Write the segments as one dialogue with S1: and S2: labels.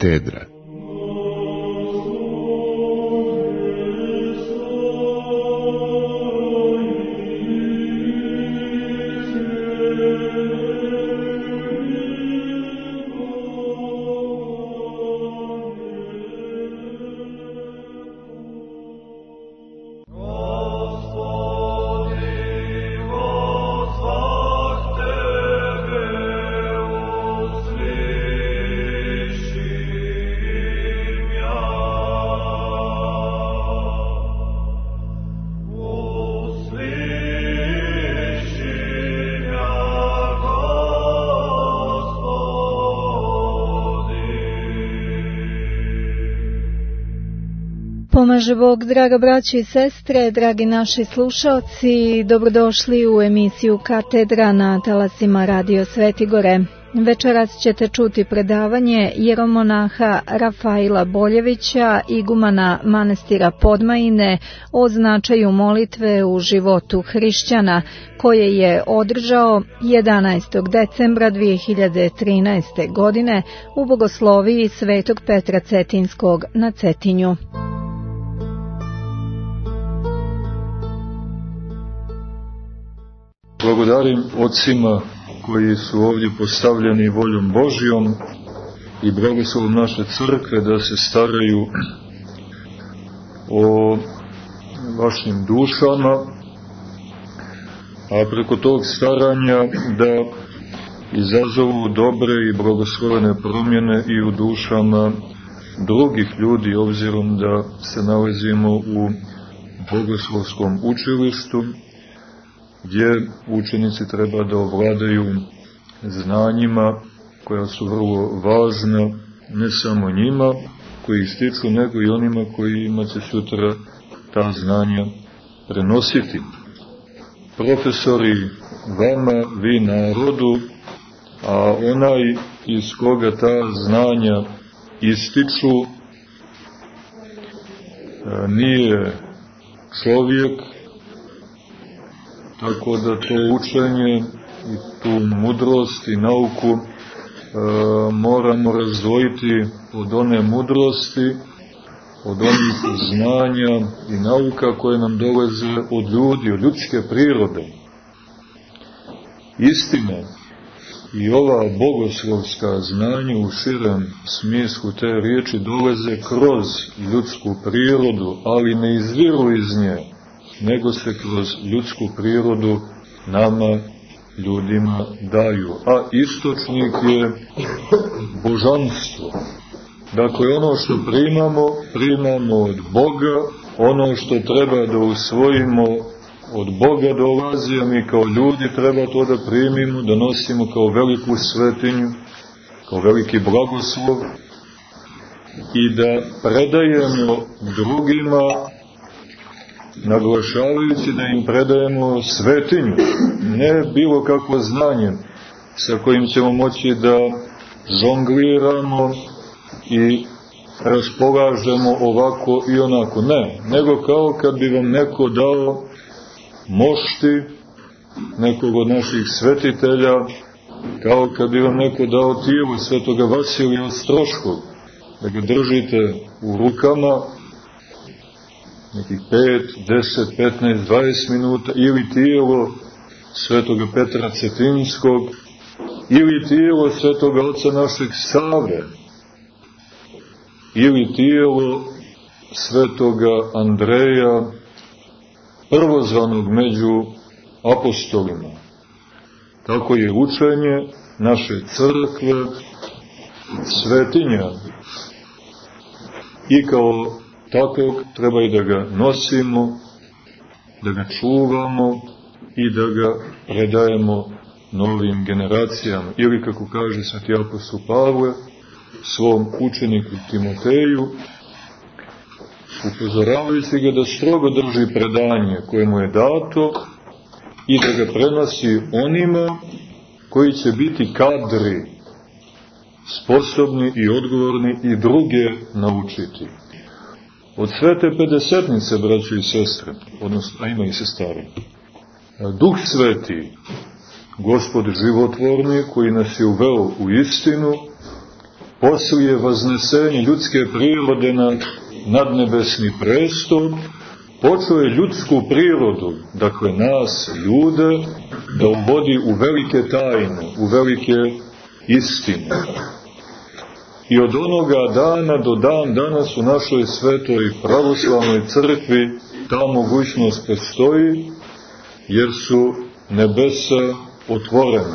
S1: katedra.
S2: Pomaže Bog, draga braći i sestre, dragi naši slušaoci, dobrodošli u emisiju Katedra na talasima Radio Svetigore. Večeras ćete čuti predavanje jeromonaha Rafaila Boljevića, igumana manastira Podmajine, o značaju molitve u životu hrišćana, koje je održao 11. decembra 2013. godine u bogosloviji Svetog Petra Cetinskog na Cetinju.
S3: Благодарим отцima koji su ovdje postavljeni voljom Božjom i blagoslovom naše crkve da se staraju o vašim dušama, a preko tog staranja da izazovu dobre i blagoslovene promjene i u dušama drugih ljudi, obzirom da se nalazimo u bogoslovskom učilištu, gdje učenici treba da ovladaju znanjima koja su vrlo važna, ne samo njima koji stiču, nego i onima kojima će sutra ta znanja prenositi. Profesori vama, vi narodu, a onaj iz koga ta znanja ističu nije čovjek, tako da to učenje i tu mudrost i nauku moramo razdvojiti od one mudrosti, od onih znanja i nauka koje nam dolaze od ljudi, od ljudske prirode. Istina i ova bogoslovska znanja u širem smislu te riječi dolaze kroz ljudsku prirodu, ali ne izviru iz nje, nego se kroz ljudsku prirodu nama, ljudima, daju. A istočnik je božanstvo. Dakle, ono što primamo od Boga, ono što treba da usvojimo od Boga dolazi, a mi kao ljudi treba to da primimo, da nosimo kao veliku svetinju, kao veliki blagoslov i da predajemo drugima, naglašavajući da im predajemo svetinju, ne bilo kakvo znanje sa kojim ćemo moći da žongliramo i raspolažemo ovako i onako. Ne, nego kao kad bi vam neko dao mošti, nekog od naših svetitelja, kao kad bi vam neko dao tijelo svetoga Vasilija Ostroškog, da ga držite u rukama nekih 5, 10, 15, 20 minuta, ili tijelo svetoga Petra Cetinskog, ili tijelo svetoga oca našeg Save, ili tijelo svetoga Andreja, prvozvanog među apostolima. Tako je učenje naše crkve svetinja i kao takvog treba i da ga nosimo, da ga čuvamo i da ga predajemo novim generacijama. Ili, kako kaže sveti apostol Pavle svom učeniku Timoteju, upozoravajući ga da strogo drži predanje koje mu je dato i da ga prenosi onima koji će biti kadri, sposobni i odgovorni i druge naučiti. Od svete pedesetnice, braće i sestre, odnosno, a ima i sestari, Duh Sveti, Gospod životvorni, koji nas je uveo u istinu, poslije vaznesenja ljudske prirode na nadnebesni prestol, počeo je ljudsku prirodu, dakle nas, ljude, da uvodi u velike tajne, u velike istine. I od onoga dana do dan danas u našoj svetoj pravoslavnoj crkvi ta mogućnost postoji, jer su nebesa otvorena.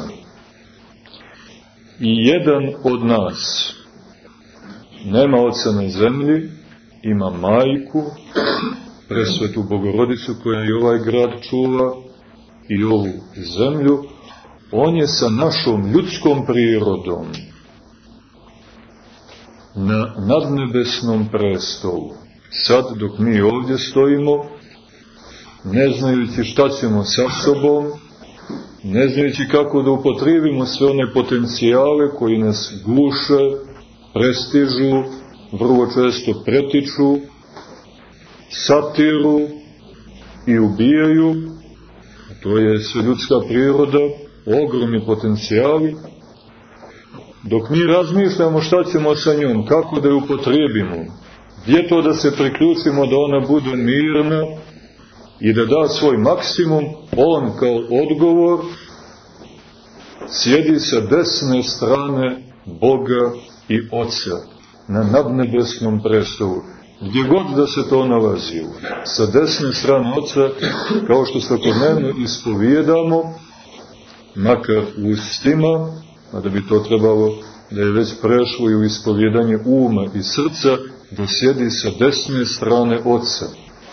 S3: I jedan od nas nema oca na zemlji, ima majku, presvetu Bogorodicu koja i ovaj grad čuva i ovu zemlju. On je sa našom ljudskom prirodom na nadnebesnom prestolu. Sad, dok mi ovdje stojimo, ne znajući šta ćemo sa sobom, ne znajući kako da upotrijebimo sve one potencijale koji nas guše, prestižu, vrlo često pretiču, satiru i ubijaju, to je sve ljudska priroda, ogromni potencijali. Dok mi razmišljamo šta ćemo sa njom, kako da je upotrijebimo, gdje to da se priključimo da ona bude mirna i da da svoj maksimum, on kao odgovor sjedi sa desne strane Boga i Oca na nadnebesnom prestolu. Gdje god da se to nalazi, sa desne strane Oca, kao što svakodnevno ispovijedamo, makar u ustima, a da bi to trebalo da je već prešlo i u ispovjedanje uma i srca, da sjedi sa desne strane Oca.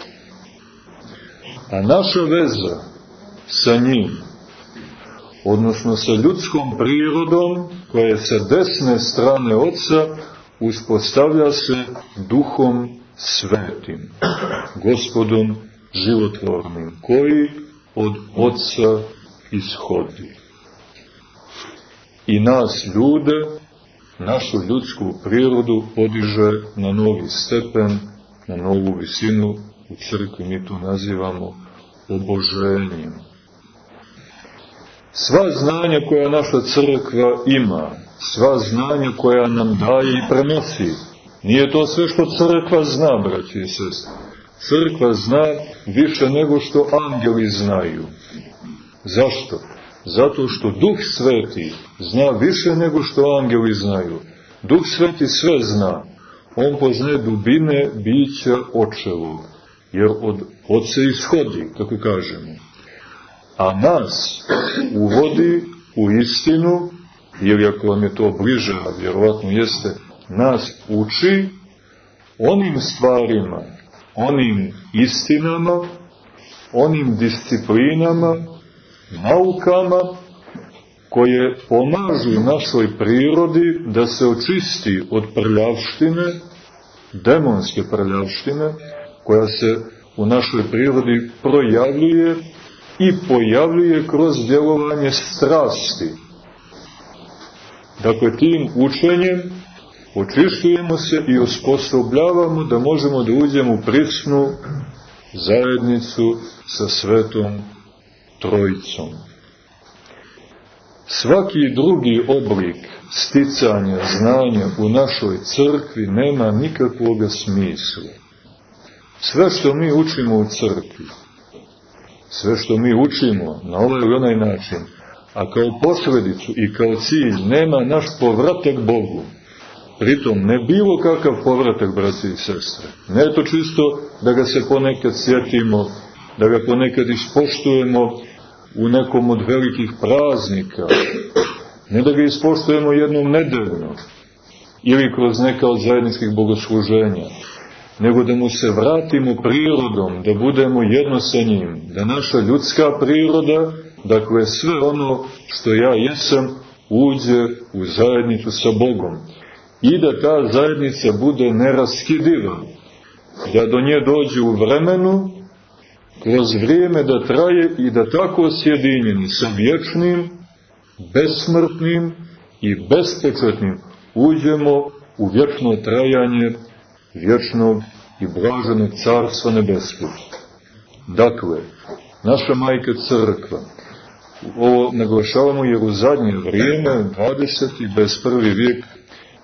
S3: A naša veza sa njim, odnosno sa ljudskom prirodom, koja je sa desne strane Oca, uspostavlja se Duhom Svetim, Gospodom životvornim, koji od Oca ishodi. I nas ljude, našu ljudsku prirodu podiže na novi stepen, na novu visinu. U crkvi mi to nazivamo oboženjem. Sva znanja koja naša crkva ima, sva znanja koja nam daje i prenosi, nije to sve što crkva zna, braći i sestre. Crkva zna više nego što angeli znaju. Zašto? Zato što Duh Sveti zna više nego što angeli znaju. Duh Sveti sve zna. On poznaje dubine bića očevog, jer od Oca ishodi, kako kažemo. A nas uvodi u istinu, ili ako vam je to bliže, a vjerovatno jeste, nas uči onim stvarima, onim istinama, onim disciplinama, naukama, koje pomažu našoj prirodi da se očisti od prljavštine, demonske prljavštine, koja se u našoj prirodi projavljuje i pojavljuje kroz djelovanje strasti. Dakle, tim učenjem očišćujemo se i osposobljavamo da možemo da uđemo u prisnu zajednicu sa Svetom Trojicom. Svaki drugi oblik sticanja znanja u našoj crkvi nema nikakvog smisla. Sve što mi učimo u crkvi, sve što mi učimo na ovaj ili onaj način, a kao posljedicu i kao cilj nema naš povratak Bogu. Pritom ne bilo kakav povratak, braći i sestre. Ne to čisto da ga se ponekad sjetimo, da ga ponekad ispoštujemo u nekom od velikih praznika, ne da ga ispoštujemo jednom nedeljno ili kroz neka od zajedničkih bogosluženja, nego da mu se vratimo prirodom, da budemo jedno sa njim, da naša ljudska priroda, dakle sve ono što ja jesam, uđe u zajednicu sa Bogom i da ta zajednica bude neraskidiva, da do nje dođe u vremenu, kroz vrijeme da traje i da tako sjedinjeni sa vječnim, besmrtnim i bespočetnim uđemo u vječno trajanje vječnog i blaženog Carstva nebeskog. Dakle, naša majka crkva, ovo naglašavamo jer u zadnje vrijeme, 20. i 21. vijek,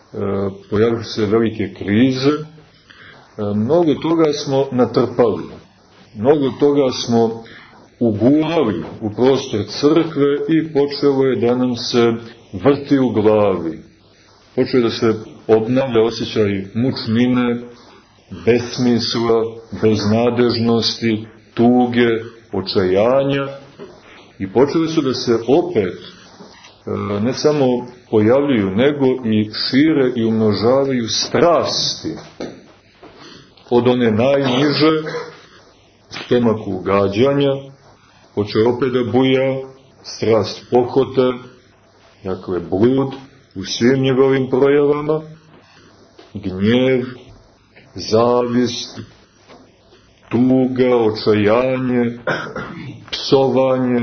S3: pojavili se velike krize, mnogo toga smo natrpali, mnogo toga smo ugurali u prostor crkve i počelo je da nam se vrti u glavi. Počeo je da se obnavlja osjećaj mučnine, besmisla, beznadežnosti, tuge, očajanja i počeli su da se opet ne samo pojavljuju, nego i šire i umnožavaju strasti od one najniže, stomaku ugađanja, počeo opet da buja strast pohote, dakle blud u svim njegovim projavama, gnjev, zavist, tuga, očajanje, psovanje,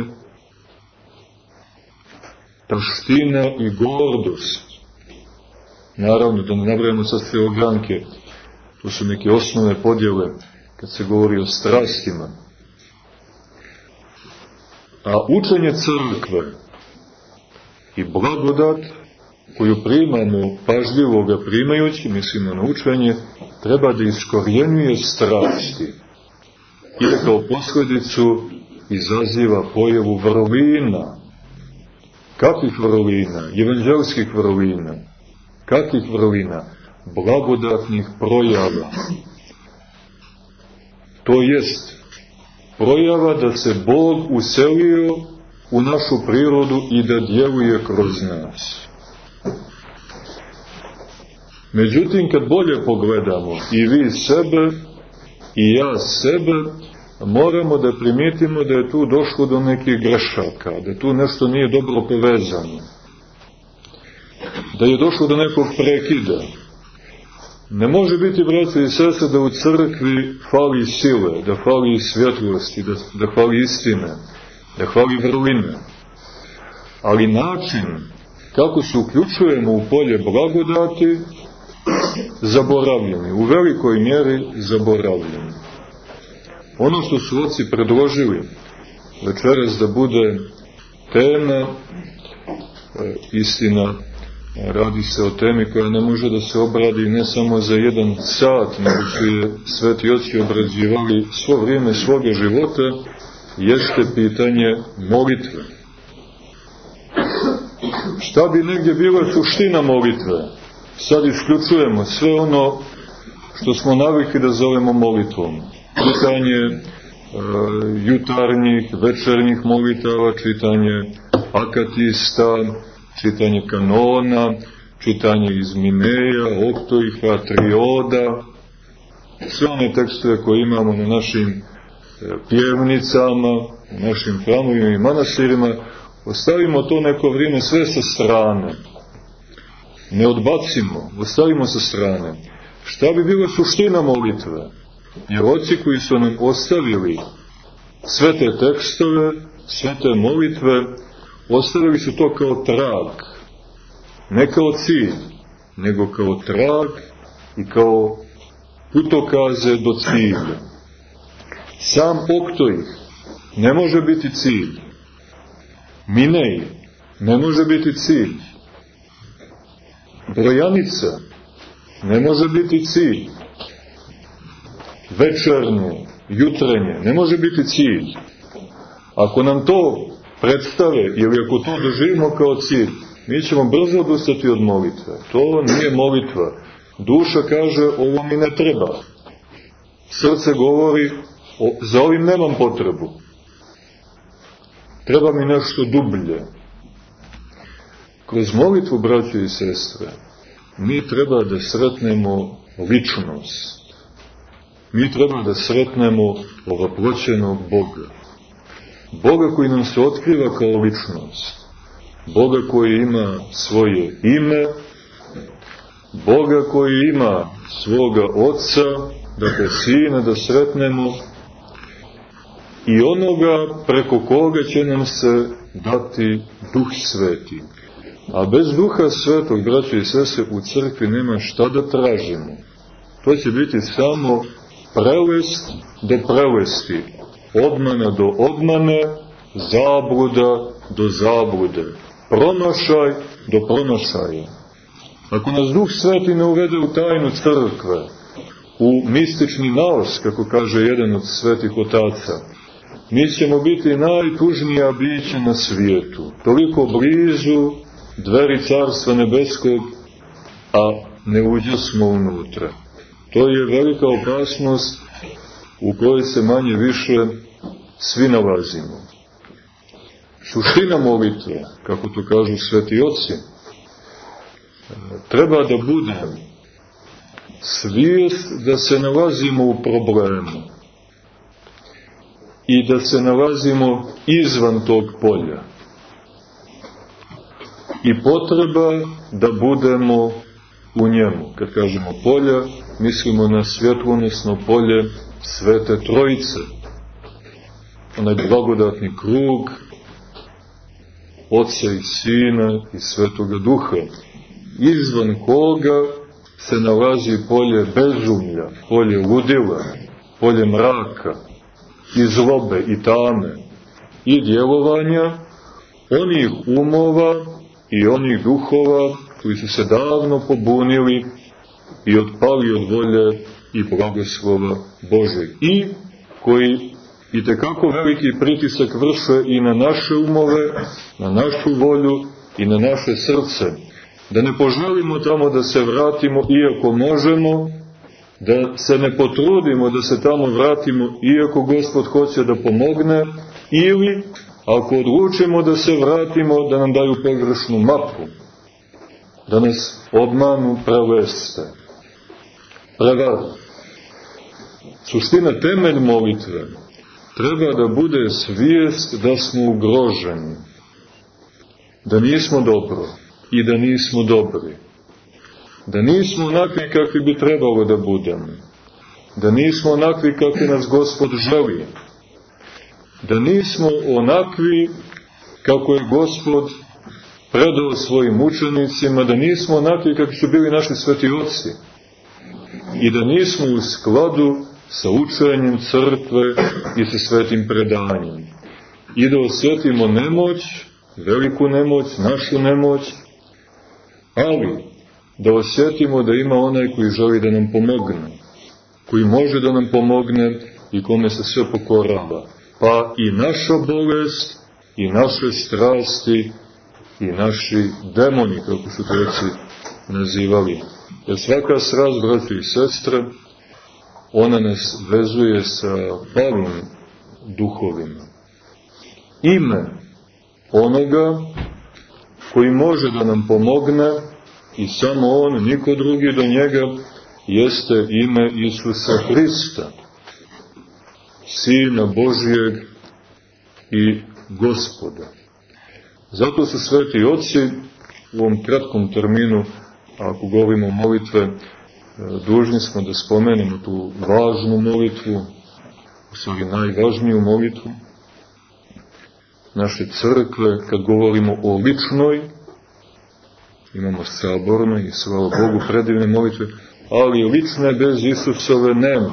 S3: taština i gordost. Naravno, da ne nabrajamo sad sve ogranke, to su neke osnovne podjele kad se govori o strastima. A učenje crkve i blagodat koju primamo, pažljivo ga primajući, mislimo na učenje, treba da iskorjenjuje strasti i da kao posljedicu izaziva pojavu vrlina. Kakvih vrlina? Evanđelskih vrlina. Kakvih vrlina? Blagodatnih projava. To jest projava da se Bog uselio u našu prirodu i da djeluje kroz nas. Međutim, kad bolje pogledamo, i vi sebe, i ja sebe, moramo da primijetimo da je tu došlo do nekih grešaka, da tu nešto nije dobro povezano, da je došlo do nekog prekida. Ne može biti, braće i sestre, da u crkvi fali sile, da fali svjetlosti, da fali istine, da fali vrline. Ali način kako se uključujemo u polje blagodati, zaboravljeni, u velikoj mjeri zaboravljeni. Ono što su oci predložili večeras da bude tema, istina, radi se o temi koja ne može da se obradi ne samo za 1 sat, nego su je sveti oci obrađivali svo vrijeme svoga života, jeste pitanje molitve. Šta bi negdje bila suština molitve? Sad isključujemo sve ono što smo navikli da zovemo molitvom. Čitanje jutarnjih, večernjih molitava, čitanje akatista, čitanje kanona, čitanje iz Mineja, Oktoiha, Trioda, sve one tekstove koje imamo na našim pjevnicama, na našim hramovima i manastirima, ostavimo to neko vrijeme sve sa strane. Ne odbacimo, ostavimo sa strane. Šta bi bila suština molitve? Jer oci koji su nam ostavili sve te tekstove, sve te molitve, ostavili su to kao trag. Ne kao cilj, nego kao trag i kao putokaze do cilja. Sam Oktoih ne može biti cilj. Minej ne može biti cilj. Brojanica ne može biti cilj. Večernje, jutrenje ne može biti cilj. Ako nam to predstave ili ako to doživimo kao cilj, mi ćemo brzo odustati od molitve. To nije molitva. Duša kaže, ovo mi ne treba. Srce govori, za ovim nemam potrebu. Treba mi nešto dublje. Kroz molitvu, braćo i sestre, mi treba da sretnemo ličnost. Mi treba da sretnemo ovoploćenog Boga. Boga koji nam se otkriva kao ličnost. Boga koji ima svoje ime, Boga koji ima svoga Oca, dakle Sina, da sretnemo, i onoga preko koga će nam se dati Duh Sveti. A bez Duha Svetog, braćo i sestre, u crkvi nema šta da tražimo. To će biti samo prelest do prelesti, obmana do obmane, zabluda do zablude, promašaj do promašaja. ako nas Duh Sveti ne uvede u tajnu crkve, u mistični naos, kako kaže jedan od svetih otaca, mi ćemo biti najtužnija bića na svijetu, toliko blizu dveri Carstva Nebeskog, a ne uđosmo unutra. To je velika opasnost u kojoj se manje više svi nalazimo. Suština molitve, kako to kažu sveti oci, treba da bude svijest da se nalazimo u problemu i da se nalazimo izvan tog polja. I potreba da budemo u njemu. Kad kažemo polja, mislimo na svjetlonosno polje Svete Trojice. Onaj blagodatni krug Oca i Sina i Svetoga Duha, izvan koga se nalazi polje bezumlja, polje ludila, polje mraka, i zlobe, i tame, i djelovanja onih umova i onih duhova koji su se davno pobunili i otpali od volje i blagoslova Božeg, i koji itekako veliki pritisak vrše i na naše umove, na našu volju i na naše srce, da ne poželimo tamo da se vratimo iako možemo, da se ne potrudimo da se tamo vratimo iako Gospod hoće da pomogne, ili ako odlučimo da se vratimo, da nam daju pogrešnu mapu, da nas obmanu, preleste, prevaru. Suština, temelj molitve treba da bude svijest da smo ugroženi, da nismo dobro i da nismo dobri, da nismo onakvi kakvi bi trebalo da budemo, da nismo onakvi kakvi nas Gospod želi, da nismo onakvi kako je Gospod predao svojim učenicima, da nismo onakvi kakvi su bili naši sveti oci i da nismo u skladu sa učenjem crkve i sa svetim predanjem. I da osjetimo nemoć, veliku nemoć, našu nemoć, ali da osjetimo da ima onaj koji želi da nam pomogne, koji može da nam pomogne i kome se sve pokorava. Pa i naša bolest, i naše strasti, i naši demoni, kako su treci nazivali. Jer svaka strast, braći i sestre, ona nas vezuje sa palim duhovima. Ime onoga koji može da nam pomogne, i samo on, niko drugi do njega, jeste ime Isusa Hrista, Sina Božijeg i Gospoda. Zato su sveti oci u ovom kratkom terminu, ako govorimo o molitve, dužni smo da spomenemo tu važnu molitvu, u stvari najvažniju molitvu naše crkve. Kad govorimo o ličnoj, imamo saborne i slava Bogu predivne molitve, ali lične bez Isusove nema.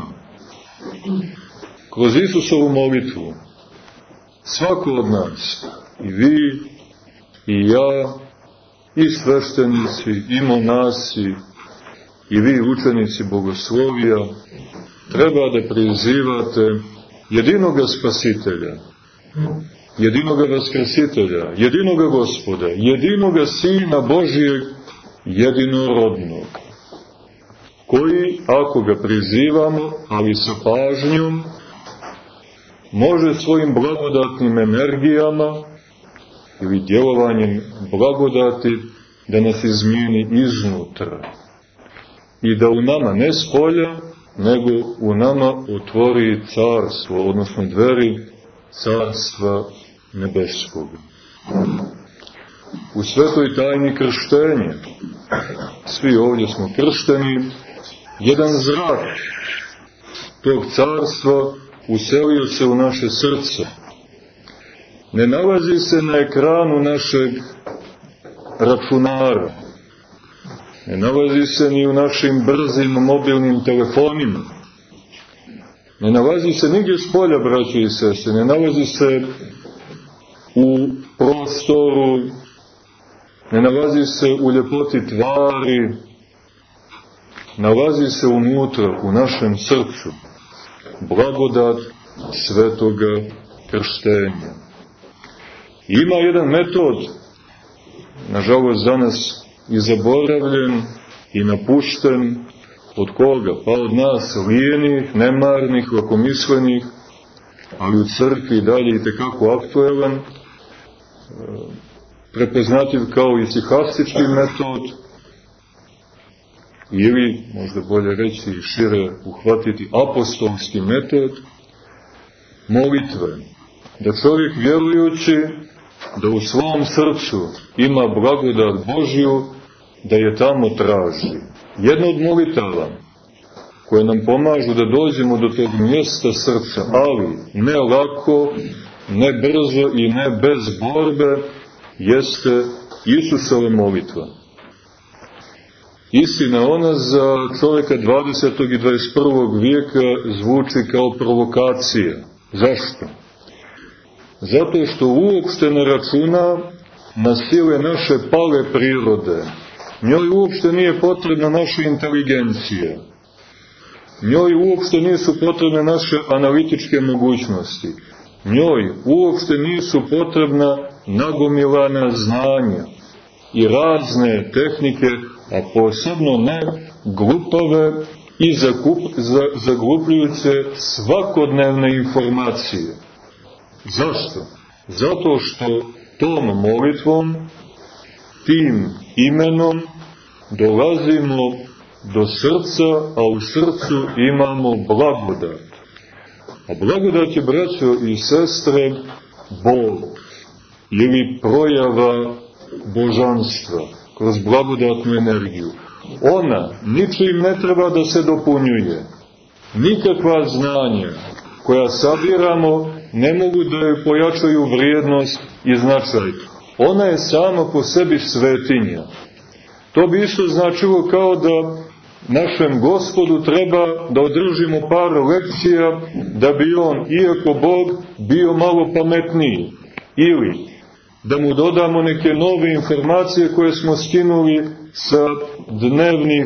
S3: Kroz Isusovu molitvu svako od nas, i vi, i ja, i sveštenici, i monasi, i vi učenici bogoslovija, treba da prizivate jedinoga Spasitelja, jedinoga Vaskrsitelja, jedinoga Gospoda, jedinoga Sina Božijeg, jedinorodnog, koji, ako ga prizivamo, ali sa pažnjom, može svojim blagodatnim energijama ili djelovanjem blagodati da nas izmijeni iznutra i da u nama, ne s polja, nego u nama otvori carstvo, odnosno dveri Carstva Nebeskog. U svetoj tajni krštenja, svi ovdje smo kršteni, jedan zrak tog carstva uselio se u naše srce. Ne nalazi se na ekranu našeg računara, ne nalazi se ni u našim brzim mobilnim telefonima, ne nalazi se nigdje s polja, braći i sestre, ne nalazi se u prostoru ne nalazi se u ljepoti tvari, nalazi se unutra, u našem srcu, blagodat svetoga krštenja. Ima jedan metod, nažalost danas i zaboravljen i napušten, od koga? Pa od nas lijenih, nemarnih, lakomislenih, ali u crkvi dalje i tekako aktuelan, prepoznativ kao isihastički metod, ili, možda bolje reći i šire uhvatiti, apostolski metod molitve. Da čovjek vjerujući da u svom srcu ima blagodat Božju, da je tamo traži. Jedna od molitava koje nam pomažu da dođemo do tog mjesta srca, ali ne lako, ne brzo i ne bez borbe, jeste Isusova molitva. Istina, ona za čovjeka 20. i 21. vijeka zvuči kao provokacija. Zašto? Zato što uopšte ne računa na sile naše pale prirode. Njoj uopšte nije potrebna naša inteligencija. Njoj uopšte nisu potrebne naše analitičke mogućnosti. Njoj uopšte nisu potrebna nagomilana znanja i razne tehnike, a posebno ne glupave i zaglupljujuće svakodnevne informacije. Zašto? Zato što tom molitvom, tim imenom dolazimo do srca, a u srcu imamo blagodat. A blagodat je, braćo i sestre, Bog ili projava božanstva kroz blagodatnu energiju. Ona ničim ne treba da se dopunjuje. Nikakva znanja koja sabiramo ne mogu da joj pojačaju vrijednost i značaj. Ona je sama po sebi svetinja. To bi isto značilo kao da našem Gospodu treba da održimo par lekcija da bi on, iako Bog, bio malo pametniji. Ili da mu dodamo neke nove informacije koje smo skinuli sa dnevnih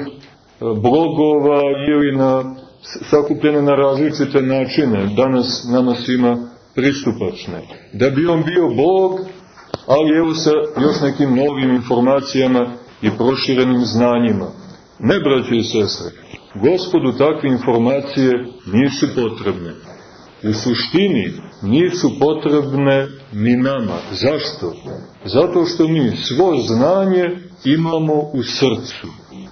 S3: blogova ili sakupljene na različite načine, danas nama svima pristupačne. Da bi on bio Bog, ali evo sa još nekim novim informacijama i proširenim znanjima. Ne, braće i sestre, Gospodu takve informacije nisu potrebne. U suštini nisu potrebne ni nama. Zašto? Zato što mi svo znanje imamo u srcu.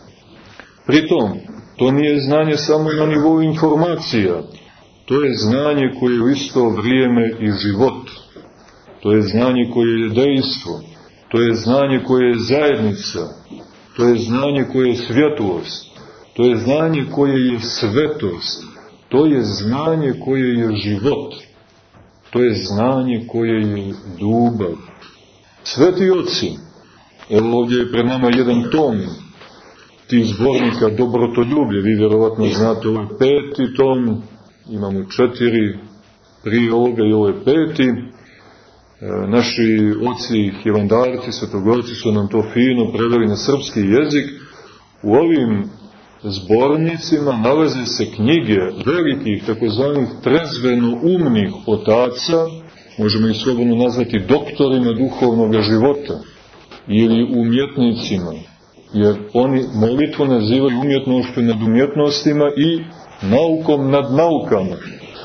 S3: Pritom, to nije znanje samo na nivou informacija. To je znanje koje je u isto vrijeme i život. To je znanje koje je dejstvo. To je znanje koje je zajednica. To je znanje koje je svjetlost. To je znanje koje je svetost. To je znanje koje je život. To je znanje koje je ljubav. Sveti oci, evo ovdje je pred nama jedan tom tih zbornika Dobrotoljublje, vi vjerovatno znate, ovo je 5. tom, imamo 4 prije ovoga i ovo je 5. Naši oci, hilandarci, svetogorci su nam to fino preveli na srpski jezik. U ovim zbornicima nalaze se knjige velikih, takozvanih trezveno umnih otaca, možemo ih slobodno nazvati doktorima duhovnog života ili umjetnicima, jer oni molitvu nazivaju umjetnošću nad umjetnostima i naukom nad naukama.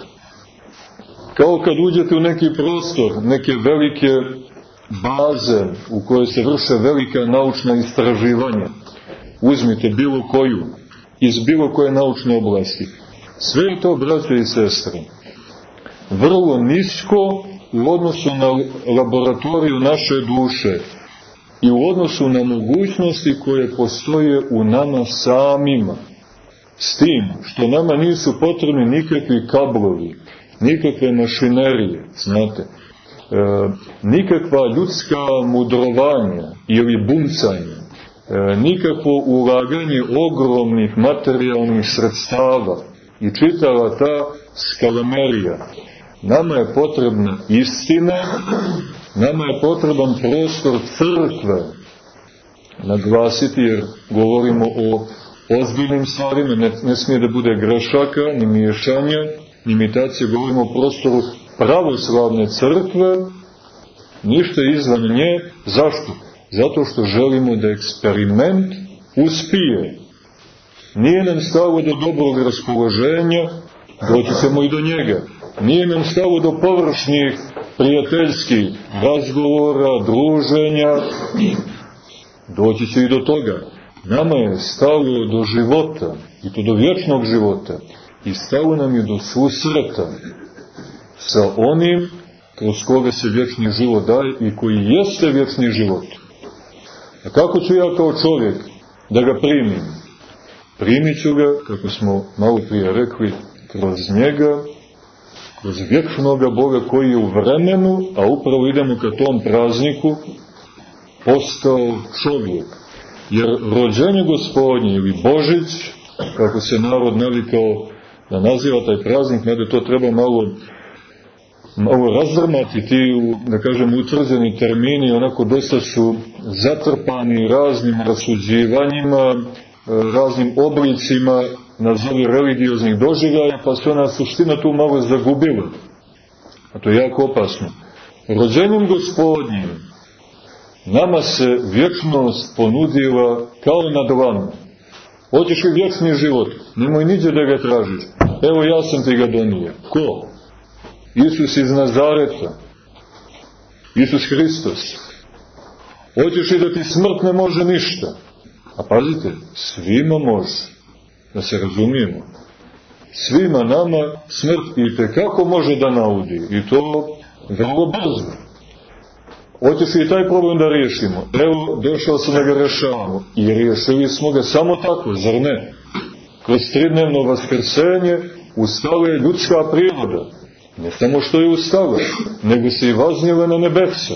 S3: Kao kad uđete u neki prostor, neke velike baze u kojoj se vrše velika naučna istraživanja, uzmite bilo koju, iz bilo koje naučne oblasti. Sve je to, braće i sestre, vrlo nisko u odnosu na laboratoriju naše duše i u odnosu na mogućnosti koje postoje u nama samima. S tim što nama nisu potrebni nikakvi kablovi, nikakve mašinerije, znate, nikakva ljudska mudrovanja ili buncanja, nikakvo ulaganje ogromnih materijalnih sredstava i čitava ta skalamerija. Nama je potrebna istina, nama je potreban prostor crkve naglasiti, jer govorimo o ozbiljnim stvarima, ne smije da bude grešaka, ni miješanja, ni imitacije, govorimo o prostoru pravoslavne crkve, ništa izvan nje. Zašto? Zato što želimo da eksperiment uspije. Nije nam stalo do dobrog raspoloženja, doći ćemo i do njega. Nije nam stalo do površnih prijateljskih razgovora, druženja, doći će i do toga. Nama je stalo do života, i to do vječnog života, i stalo nam je do susreta sa onim kroz koga se vječni život daje i koji jeste vječni život. A kako ću ja kao čovjek da ga primim? Primit ću ga, kako smo malo prije rekli, kroz njega, kroz vječnoga Boga koji je u vremenu, a upravo idemo ka tom prazniku, postao čovjek. Jer rođenje Gospodnje ili Božić, kako se narod navikao da naziva taj praznik, ne da to treba malo razrmati, ti, da kažem, utvrđeni termini, onako dosta su zatrpani raznim rasuđivanjima, raznim oblicima, nazovi religioznih doživljaja, pa se ona suština tu malo zagubila. A to je jako opasno. Rođenjem Gospodnjim nama se vječnost ponudila kao na dlanu. Hoćeš li vječni život? Nemoj niđe da ga tražiš. Evo ja sam ti ga donio. Ko? Isus iz Nazareta. Isus Hristos. Hoćeš li da ti smrt ne može ništa? A pazite, svima može. Da se razumijemo. Svima nama smrt i tekako može da naudi. I to vrlo brzo. Hoćeš li taj problem da riješimo? Evo, došao sam da ga rešavamo. I riješili smo ga samo tako, zar ne? Kroz tridnevno vaskrsenje ustala je ljudska priroda. Ne samo što je ustala, nego se i vaznjela na nebesa.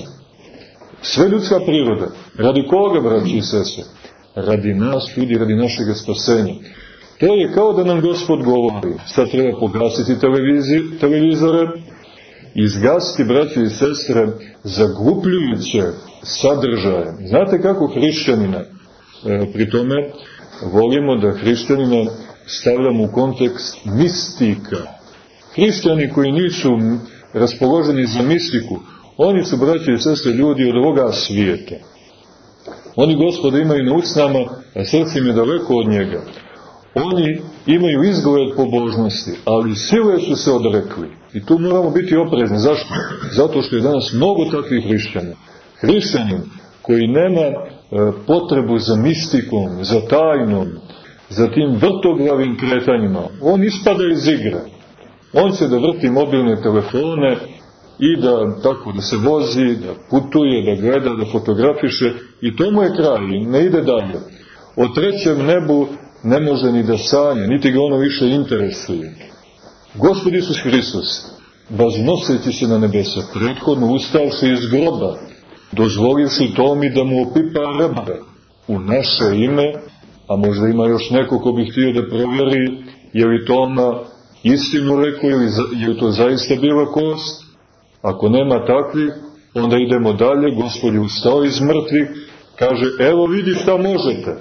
S3: Sve ljudska priroda. Radi koga, braći i sestre? Radi nas, ljudi, radi našeg spasenja. To je kao da nam Gospod govori. Sad treba pogasiti televizore, izgasiti, braći i sestre, zaglupljujuće sadržaje. Znate kako hrišćanina, pri tome volimo da hrišćanina stavljamo u kontekst mistika. Hrišćani koji nisu raspoloženi za mistiku, oni su, braći i sestre, ljudi od ovoga svijeta. Oni Gospoda imaju na usnama, a srce im je daleko od njega. Oni imaju izgled pobožnosti, ali sile su se odrekli. I tu moramo biti oprezni. Zašto? Zato što je danas mnogo takvih hrišćana. Hrišćanin koji nema potrebu za mistikom, za tajnom, za tim vrtoglavim kretanjima, on ispada iz igre. On će da vrti mobilne telefone i da se vozi, da putuje, da gleda, da fotografiše, i to mu je kraj, ne ide dalje. O trećem nebu ne može ni da sanja, niti ga ono više interesuje. Gospod Isus Hristos, vaznoseći se na nebesa, prethodno ustavši iz groba, dozvolivši Tomi da mu opipa rebra u naše ime, a možda ima još neko ko bi htio da provjeri je li Toma istinu rekao ili je to zaista bila kost. Ako nema takvih, onda idemo dalje. Gospod je ustao iz mrtvih, kaže, evo vidi šta možete.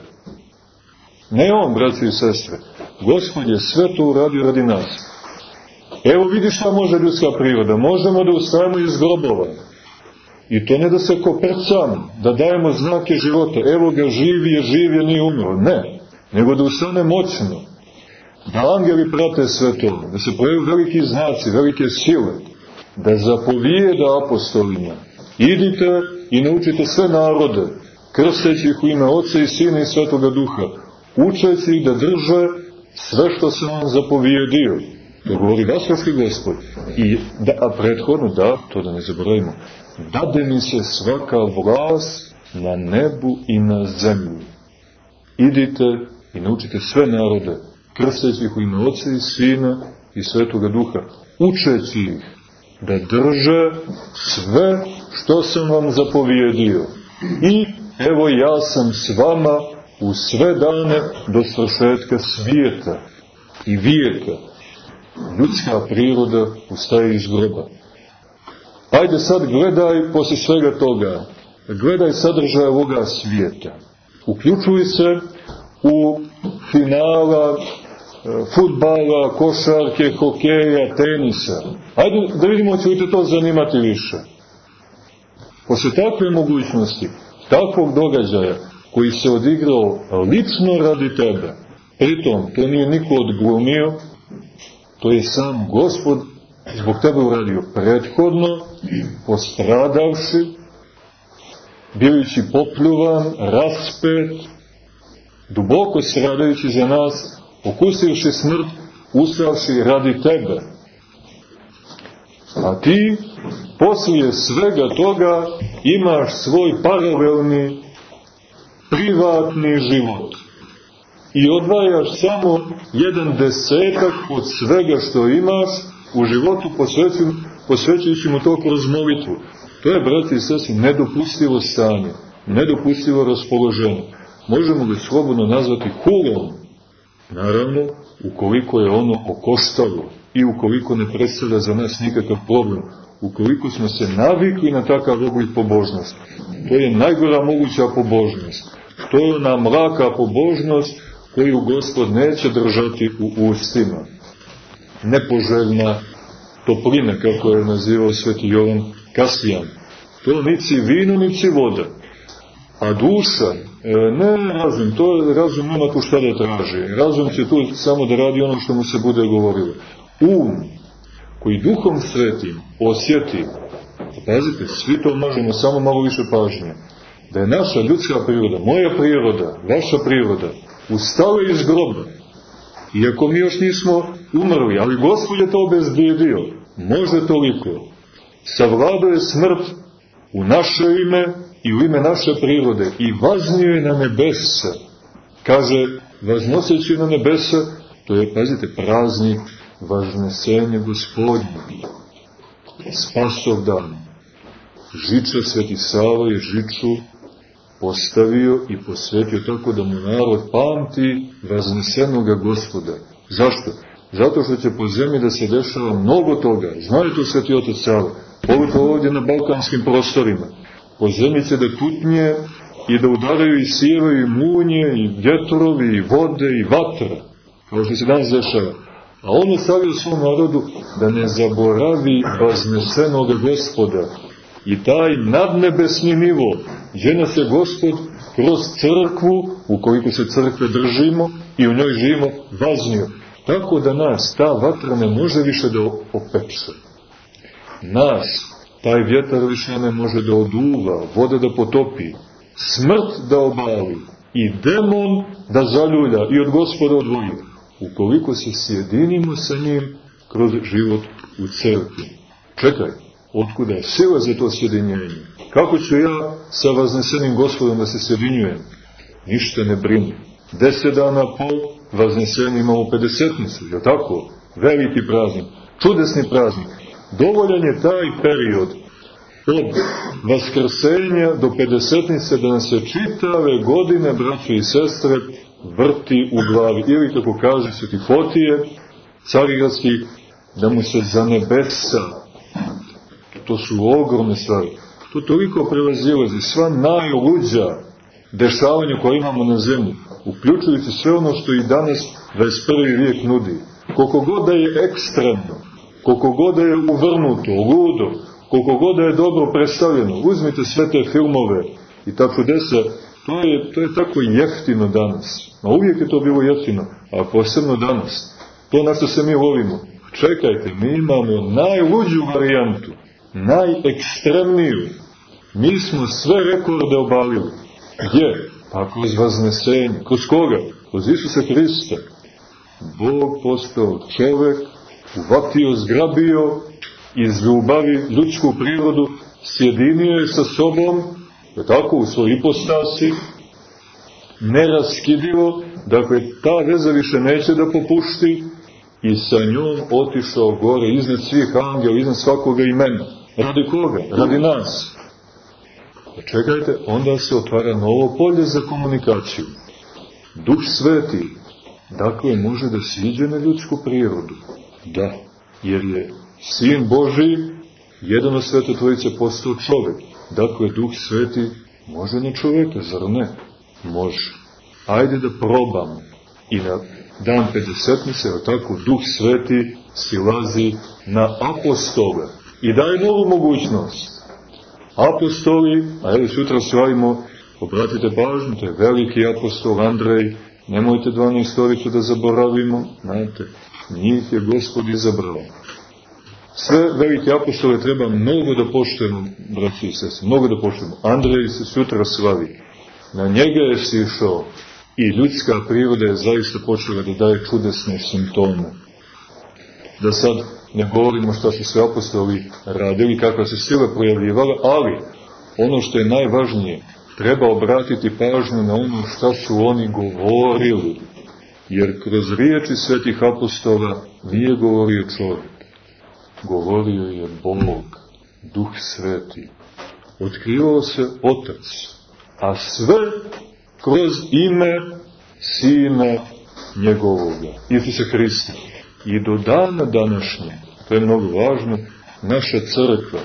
S3: Ne on, braći i sestre, Gospod je sve to uradio radi nas. Evo vidi šta može ljudska priroda, možemo da ustajemo iz grobova. I to ne da se koprcamo, da dajemo znake života, evo ga živ je, nije umro, ne, nego da ustane moćno, da angeli prate sve to, da se pojavi veliki znaci, velike sile, da zapovijeda apostolima, idite i naučite sve narode, krsteći ih u ime Oca i Sina i Svetoga Duha, učeći ih da drže sve što se on zapovijedio. To govori Vaskrski Gospod. A prethodno, to da ne zaboravimo, dade mi se svaka vlast na nebu i na zemlji. Idite i naučite sve narode, krsteći ih u ime Oca i Sina i Svetoga Duha, učeći ih da drže sve što sam vam zapovijedio. I evo ja sam s vama u sve dane do svršetka svijeta i vijeka. Ljudska priroda ustaje iz groba. Ajde sad gledaj poslije svega toga, gledaj sadržaj ovoga svijeta. Uključuju se u finala fudbala, košarke, hokeja, tenisa. Ajde da vidimo, će li te to zanimati više. Posle takve mogućnosti, takvog događaja koji se odigrao lično radi tebe, pritom to nije niko odglumio, to je sam Gospod zbog tebe uradio prethodno, postradavši, bivajući popljuvan, raspet, duboko stradajući za nas, okusivši smrt, ustavši radi tebe. A ti, poslije svega toga, imaš svoj paralelni, privatni život. I odvajaš samo 1/10 od svega što imaš u životu, posvećujući mu to kroz molitvu. To je, brati i sestri, nedopustivo stanje, nedopustivo raspoloženje. Možemo ga slobodno nazvati hulom, naravno, ukoliko je ono okoštalo i ukoliko ne predstavlja za nas nikakav problem, ukoliko smo se navikli na takav oblik pobožnosti. To je najgora moguća pobožnost. To je ona mlaka pobožnost koju Gospod neće držati u ustima. Nepoželjna toplina, kako je nazivao sveti Jovan Kaslijan. To nici vino, nici voda. A duša, ne razum, razum nema tu šta da traži. Razum će tu samo da radi ono što mu se bude govorilo. Koji Duhom Svetim osjeti, pazite, svi to možemo, samo malo više pažnje, da je naša ljudska priroda, moja priroda, vaša priroda, ustala iz groba. Iako mi još nismo umrli, ali Gospod je to obezbijedio, može toliko. Savladao je smrt u naše ime i u ime naše prirode i vaznio je na nebesa. Kaže, vaznoseći na nebesa, to je, pazite, praznik Vaznesenja Gospodnje, Spasov dan. Žiča, sveti Sava je žiču postavio i posvetio tako da mu narod pamti Vaznesenoga Gospoda. Zašto? Zato što će po zemlji da se dešava mnogo toga. Znaju to sveti otac Sava, pogotovo ovdje na balkanskim prostorima. Po zemlji će da tutnje i da udaraju i sijevaju i munje, i vjetrovi, i vode, i vatra, kao što se danas dešava. A on ostavio svom narodu da ne zaboravi Vaznesenoga Gospoda. I taj nadnebesni nivo, gdje nas je Gospod kroz crkvu, ukoliko se crkve držimo i u njoj živimo, vaznio. Tako da nas ta vatra ne može više da opeče. Nas taj vjetar više ne može da oduva, voda da potopi, smrt da obali i demon da zaljulja i od Gospoda odvoji. Ukoliko se sjedinimo sa njim kroz život u crkvi. Čekaj, otkuda je sila za to sjedinjenje? Kako ću ja sa Vaznesenim Gospodom da se sjedinjujem? Ništa ne brini. 10 dana po Vaznesenju imamo 50-nicu, je tako? Veliki praznik, čudesni praznik. Dovoljan je taj period od Vaskrsenja do 50-nice da nam se čitave godine, braće i sestre, vrti u glavi. Ili, kako kaže sveti Fotije, carigradski, da mu se za nebesa. To su ogromne stvari. To toliko prevazilazi sva najluđa dešavanja koje imamo na zemlji, uključujući sve ono što i danas 21. vijek nudi. Koliko god da je ekstremno, koliko god da je uvrnuto, ludo, koliko god da je dobro predstavljeno, uzmite sve te filmove i ta čudesa, to je tako jeftino danas. A uvijek je to bilo jeftino, a posebno danas. To na što se mi lovimo. Čekajte, mi imamo najluđu varijantu, najekstremniju. Mi smo sve rekorde obalili. Gdje? Pa kroz Vaznesenje. Kroz koga? Kroz Isusa Hrista. Bog postao čovek, uvatio, zgrabio, iz ljubavi ljudsku prirodu, sjedinio je sa sobom, je tako, u svoj ipostasi, neraskidivo, dakle, ta veza više neće da popušti, i sa njom otišao gore, iznad svih angela, iznad svakoga imena. Radi koga? Radi nas. Čekajte, onda se otvara novo polje za komunikaciju. Duh Sveti, dakle, može da siđe na ljudsku prirodu. Da, jer je Sin Božiji, jedan od Svete Trojice, postao čovek. Dakle, Duh Sveti može na čoveka, zar ne? Može. Ajde da probamo. I na dan Pedesetnice, tako, Duh Sveti silazi na apostole i daje novu mogućnost. Apostoli, a evo sutra slavimo, obratite pažnju, to je veliki apostol Andrej, nemojte 12 da zaboravimo, znate, njih je Gospod izabrao. Sve velike apostole treba mnogo da poštujemo, braći i sestre, mnogo da poštujemo. Andrej se sutra slavi, na njega je sišao i ljudska priroda je zaista počela da daje čudesne simptome. Da sad ne govorimo šta su sve apostoli radili, kakva se sila projavljivala, ali ono što je najvažnije, treba obratiti pažnju na ono šta su oni govorili, jer kroz riječi svetih apostola nije govorio čovjek, govorio je Bog, Duh Sveti. Otkrivao se Otac, a sve kroz ime Sina njegovoga, Isusa Hrista. I do dana današnje, to je mnogo važno, naša crkva,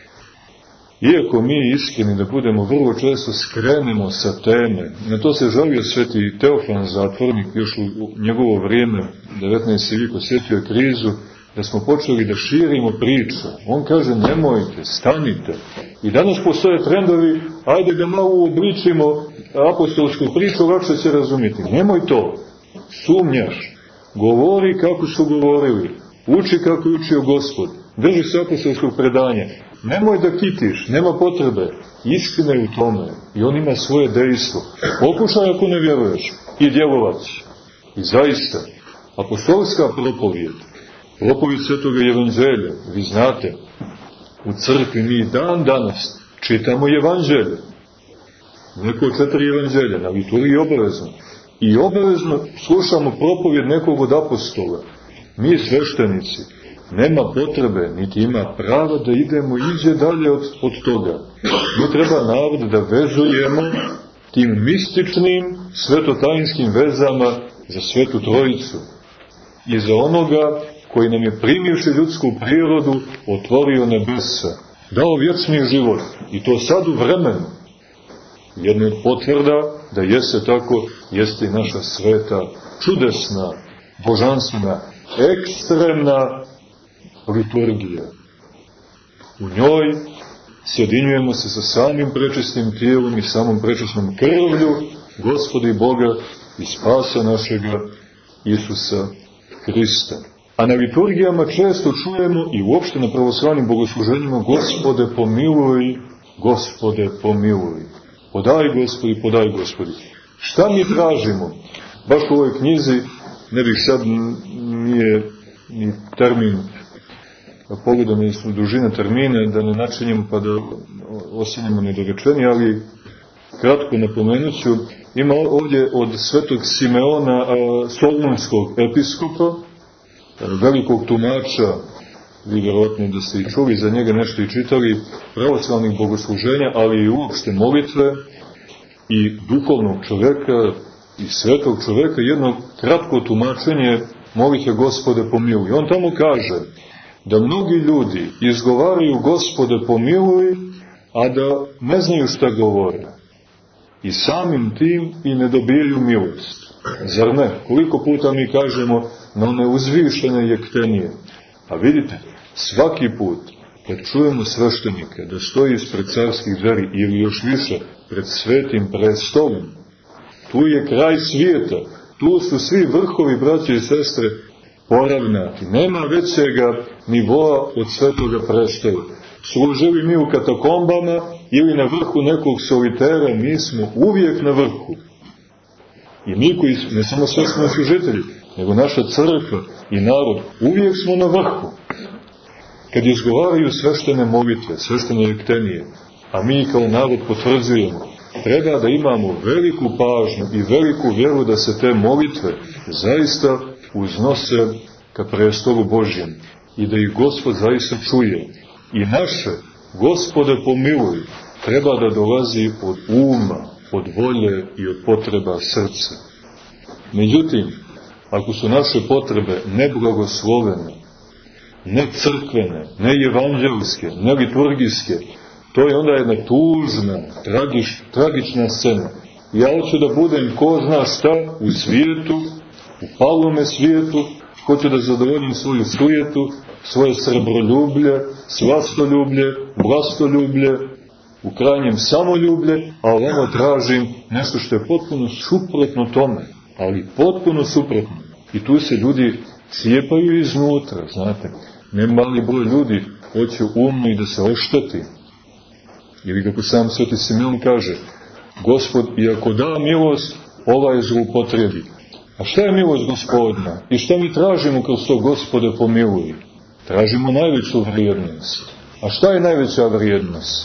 S3: iako mi iskreni da budemo, vrlo često skrenemo sa teme, na to se žalio sveti Teofan Zatvornik, još u njegovo vrijeme, 19. vijek, osjetio je krizu, da smo počeli da širimo priče. On kaže, nemojte, stanite. I danas postoje trendovi, ajde da malo uobličimo apostolsku priču, lakše će razumjeti. Nemoj to, sumnjaš, govori kako su govorili, uči kako je učio Gospod, drži se apostolskog predanja. Nemoj da kitiš, nema potrebe, istina je u tome i on ima svoje dejstvo. Pokušaj ako ne vjeruješ i djelovat će. I zaista, apostolska propovijed Svetoga Evanđelja, vi znate, u crkvi mi dan danas čitamo Evanđelje, neko 4 Evanđelja, na liturgiji obavezno, i obavezno slušamo propovijed nekog od apostola. Mi sveštenici, nema potrebe, niti ima prava da idemo iđe dalje od toga. Mi treba narod da vezujemo tim mističnim, svetotajinskim vezama za Svetu Trojicu i za onoga koji nam je primivši ljudsku prirodu otvorio nebesa, dao vječni život i to sad u vremenu. Jedna od potvrda da jeste tako, jeste i naša sveta, čudesna, božanstvena, ekstremna liturgija. U njoj sjedinjujemo se sa samim prečistim tijelom i samom prečistom krvlju Gospoda i Boga i spasa našega Isusa Hrista. A na liturgijama često čujemo i uopšte na pravoslavnim bogosluženjima Gospode pomiluj, Gospode pomiluj. Podaj Gospodi, podaj Gospodi. Šta mi tražimo? Baš u ovoj knjizi, ne bih sad, nije ni termin, pogledamo su dužine termine, da ne načinjemo pa da ostanemo nedorečeni, ali kratko napomenuću, ima ovdje od svetog Simeona Solunskog episkopa, velikog tumača, vi vjerovatno da ste i čuli za njega nešto i čitali, pravoslavnih bogosluženja, ali i uopšte molitve i duhovnog čoveka i svetog čoveka, jedno kratko tumačenje molitve Gospode pomiluj. On tamo kaže da mnogi ljudi izgovaraju Gospode pomiluj, a da ne znaju šta govore. I samim tim i ne dobijaju milost. Zar ne? Koliko puta mi kažemo na one uzvišene jektenije. A vidite, svaki put kad čujemo sveštenika da stoji ispred carskih dveri ili još više pred svetim prestolom, tu je kraj svijeta, tu su svi vrhovi, braće i sestre, poravnati. Nema većega nivoa od svetoga prestola. Služili mi u katakombama ili na vrhu nekog solitera, mi smo uvijek na vrhu. I mi koji, ne samo sveštenici žitelji, nego naša crkva i narod, uvijek smo na vrhu. Kad izgovaraju sveštene molitve, sveštene jektenije, a mi kao narod potvrđujemo, treba da imamo veliku pažnju i veliku vjeru da se te molitve zaista uznose ka prestolu Božjem i da ih Gospod zaista čuje. I naše Gospode pomiluj treba da dolazi od uma, od volje i od potreba srca. Međutim, ako su naše potrebe neblagoslovene, ne crkvene, ne evanđelske, ne liturgijske, to je onda jedna tužna, tragična scena. Ja hoću da budem ko zna šta u svijetu, u palome svijetu, hoću da zadovoljim svoju sujetu, svoje srebroljublje, svastoljublje, vlastoljublje, u krajnjem samoljublje, a ovamo tražim nešto što je potpuno suprotno tome, ali potpuno suprotno. I tu se ljudi cijepaju iznutra, znate. Nemali broj ljudi hoće umno i da se ošteti. Ili kako sam Sveti Simeon kaže, Gospod, iako da milost, ovaj zloupotrebi. A šta je milost Gospodna? I šta mi tražimo kroz to, Gospode pomiluj? Tražimo najveću vrijednost. A šta je najveća vrijednost?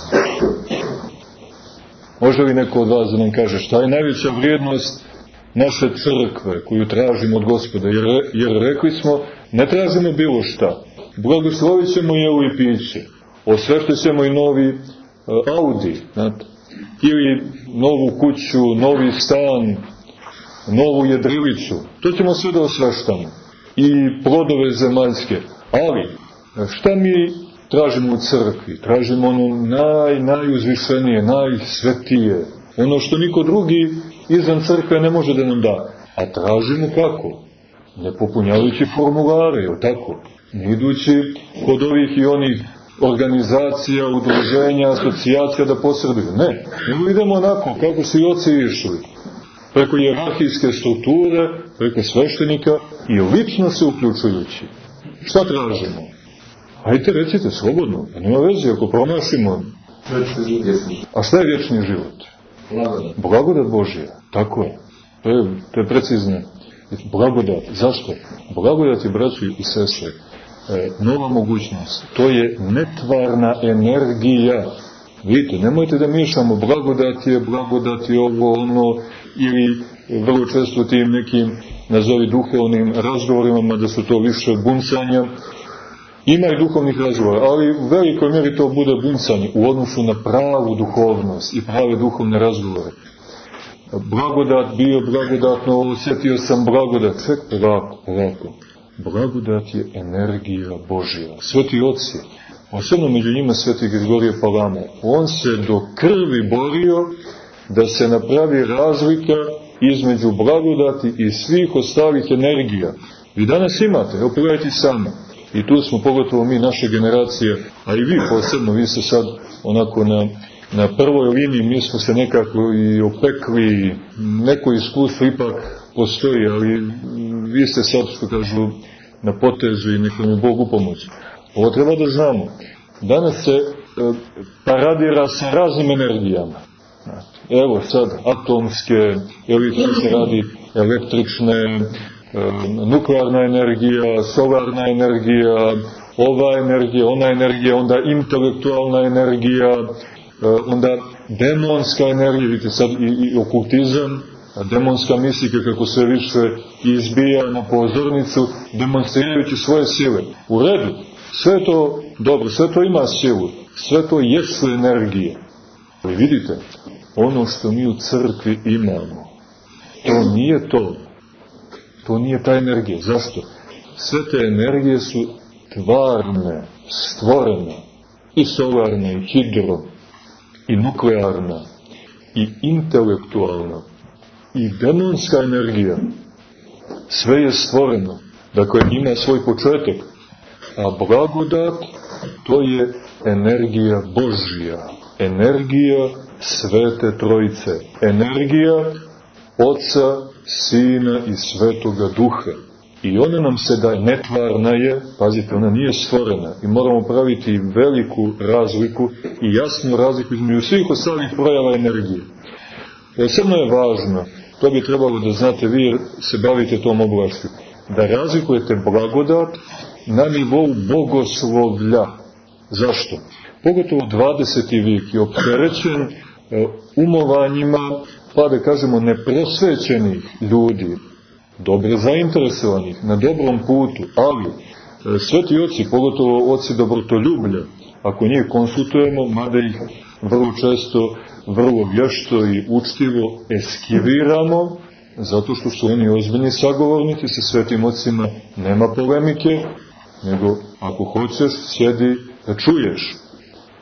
S3: Može li neko od vas da nam kaže šta je najveća vrijednost naše crkve koju tražimo od Gospoda? Jer rekli smo, ne tražimo bilo šta. Blagoslovit ćemo jelo i piće. Osveštit ćemo i novi Audi, znate, ili novu kuću, novi stan, novu jedrilicu. To ćemo sve da osveštamo. I plodove zemaljske. Ali, šta mi tražimo u crkvi? Tražimo ono najuzvišenije, najsvetije. Ono što niko drugi izvan crkve ne može da nam da. A tražimo kako? Ne popunjavajući formulare, je tako? Ne idući kod ovih i onih organizacija, udruženja, asocijacija da posreduju. Ne, nego idemo onako kako su i oci išli. Preko hijerarhijske strukture, preko sveštenika i lično se uključujući. Šta tražimo? Hajde, recite, slobodno. Nema veze, ako promašimo. A šta je vječni život? Blagodat Božja. Tako je. To je precizno. Blagodat. Zašto? Blagodat je, braći i sestre, nova mogućnost. To je netvarna energija. Vidite, nemojte da miješamo blagodat je ovo, ono, ili vrlo često tim nekim, nazovi duhovnim razgovorima, mada su to više buncanja. Ima i duhovnih razgovora, ali u velikoj mjeri to bude buncanje u odnosu na pravu duhovnost i prave duhovne razgovore. Blagodat bio blagodatno, osjetio sam blagodat. Ček, polako. Blagodat je energija Božja. Sveti oci, posebno među njima Sveti Grigorije Palama, on se do krvi borio da se napravi razlika između blagodati i svih ostalih energija. Vi danas imate, evo pogledajte sami, i tu smo pogotovo mi, naše generacije, a i vi posebno, vi ste sad onako na prvoj liniji, mi smo se nekako i opekli, neko iskustvo ipak postoji, ali vi ste sad, što kažu, na potezu i neka mi Bog upomoći. Ovo treba da znamo. Danas se paradira sa raznim energijama. Evo sad atomske, tu se radi električne, nuklearna energija, solarna energija, ova energija, ona energija, onda intelektualna energija, onda demonska energija, vidite sad i okultizam, demonska mistika kako se više izbija na pozornicu, demonstrirajući svoje sile. U redu, sve to dobro, sve to ima silu, sve to jesu energije. Ali vidite, ono što mi u crkvi imamo, to nije to. To nije ta energija. Zašto? Sve te energije su tvarne, stvorene, i solarna, i hidro, i nuklearna, i intelektualna, i demonska energija. Sve je stvoreno. Dakle, ima svoj početak. A blagodat, to je energija Božja. Energija Svete Trojice. Energija Oca, Sina i Svetoga Duha. I ona nam se daje, netvarna je, pazite, ona nije stvorena. I moramo praviti veliku razliku i jasnu razliku između svih ostalih projava energije. Posebno je važno, to bi trebalo da znate, vi se bavite tom oblašću, da razlikujete blagodat na nivou bogoslovlja. Zašto? Pogotovo 20. vijek je opterećen umovanjima, pa da kažemo neprosvećenih ljudi, dobro zainteresovanih, na dobrom putu, ali sveti oci, pogotovo oci dobrotoljublja, ako njih konsultujemo, mada ih vrlo često, vrlo vješto i učtivo eskiviramo, zato što su oni ozbiljni sagovornici sa svetim ocima, nema polemike, nego ako hoćeš, sjedi da čuješ.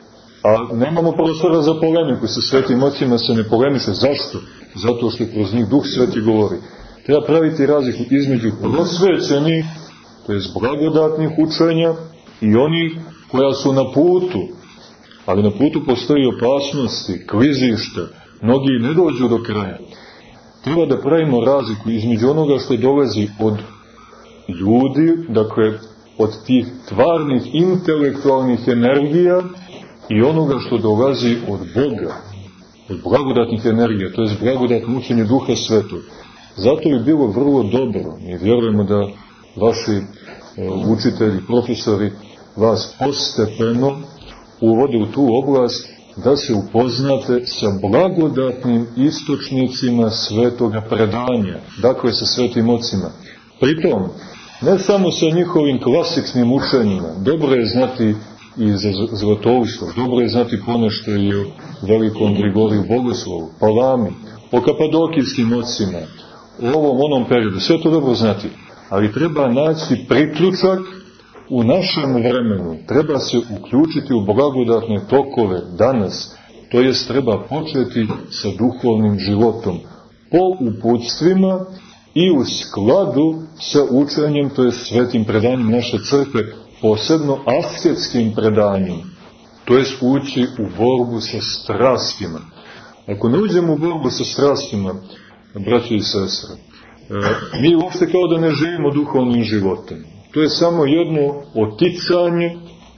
S3: A nemamo prostora za polemiku, sa svetim ocima se ne polemiše. Zašto? Zato što kroz njih Duh Sveti govori. Treba praviti razliku između prosvećenih, to je blagodatnih učenja, i onih koja su na putu. Ali na putu postoji opasnosti, klizišta, mnogi ne dođu do kraja. Treba da pravimo razliku između onoga što dolazi od ljudi, dakle od tih tvarnih intelektualnih energija, i onoga što dolazi od Boga, od blagodatnih energija, to je blagodatno učenje Duha Svetog. Zato je bilo vrlo dobro, mi vjerujemo da vaši učitelji, profesori vas postepeno uvode u tu oblast, da se upoznate sa blagodatnim istočnicima svetoga predanja, dakle sa svetim ocima. Pritom, ne samo sa njihovim klasičnim učenjima, dobro je znati i za Zlatovstvo, dobro je znati ponešto i o velikom Grigoriju Bogoslovu, Palami, o kapadokijskim ocima, o ovom onom periodu, sve to dobro znati, ali treba naći priključak u našem vremenu, treba se uključiti u blagodatne tokove danas, to jest treba početi sa duhovnim životom, po uputstvima i u skladu sa učenjem, to je svetim predanjem naše crkve, posebno asketskim predanjem, to jest ući u borbu sa strastima. Ako ne uđemo u borbu sa strastima, braći i sestre, mi uopšte kao da ne živimo duhovnim životom. To je samo jedno oticanje,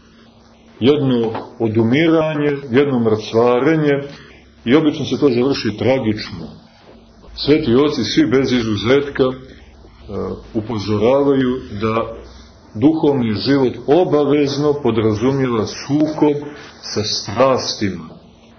S3: jedno odumiranje, jedno mrcvarenje i obično se to završi tragično. Sveti oci, svi bez izuzetka, upozoravaju da duhovni život obavezno podrazumijeva sukob sa strastima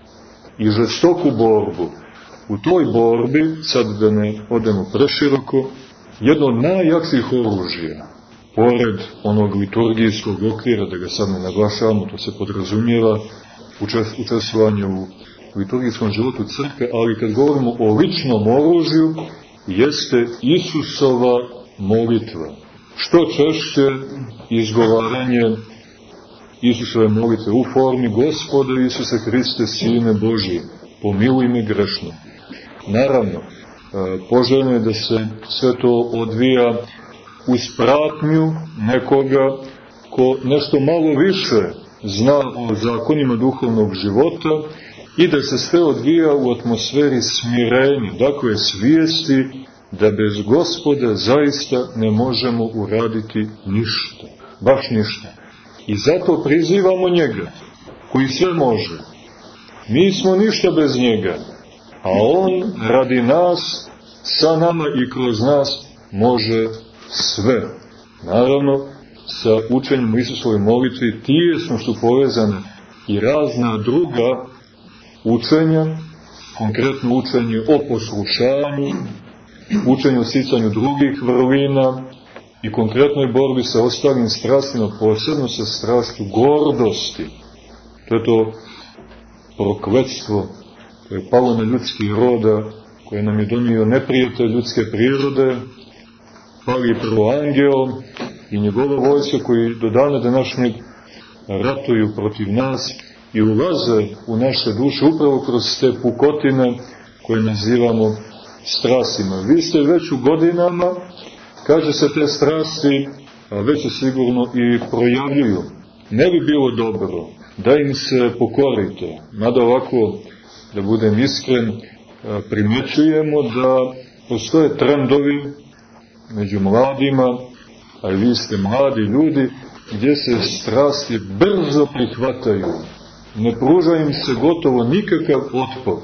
S3: i žestoku borbu. U toj borbi, sad da ne odemo preširoko, jedno od najjačih oružja, pored onog liturgijskog okvira, da ga sad ne naglašavamo, to se podrazumijeva učestvovanje u liturgijskom životu crkve, ali kad govorimo o ličnom oružju, jeste Isusova molitva. Što češće izgovaranje Isusove molitve u formi: Gospode Isuse Hriste, Sine Božji, pomiluj me grešno. Naravno, poželjno je da se sve to odvija uz pratnju nekoga ko nešto malo više zna o zakonima duhovnog života i da se sve odvija u atmosferi smirenja, dakle svijesti da bez Gospoda zaista ne možemo uraditi ništa, baš ništa. I zato prizivamo njega, koji sve može. Mi smo ništa bez njega, a on radi nas, sa nama i kroz nas može sve. Naravno, sa učenjem u Isusovoj molitvi tijesno su povezane i razna druga učenja, konkretno učenje o poslušanju, učenje o sticanju drugih vrlina i konkretnoj borbi sa ostalim strastima, posebno sa strašću gordosti. To je to prokletstvo koje je palo na ljudski roda, koje nam je donio neprijatelj ljudske prirode, pali prvo angel i njegova vojska koji do dana današnjeg ratuju protiv nas i ulaze u naše duše upravo kroz te pukotine koje nazivamo strastima. Vi ste već u godinama, kaže se, te strasti već se sigurno i projavljuju. Ne bi bilo dobro da im se pokorite, mada ovako, da budem iskren, primjećujemo da postoje trendovi među mladima, a i vi ste mladi ljudi, gdje se strasti brzo prihvataju. Ne pruža im se gotovo nikakav otpor.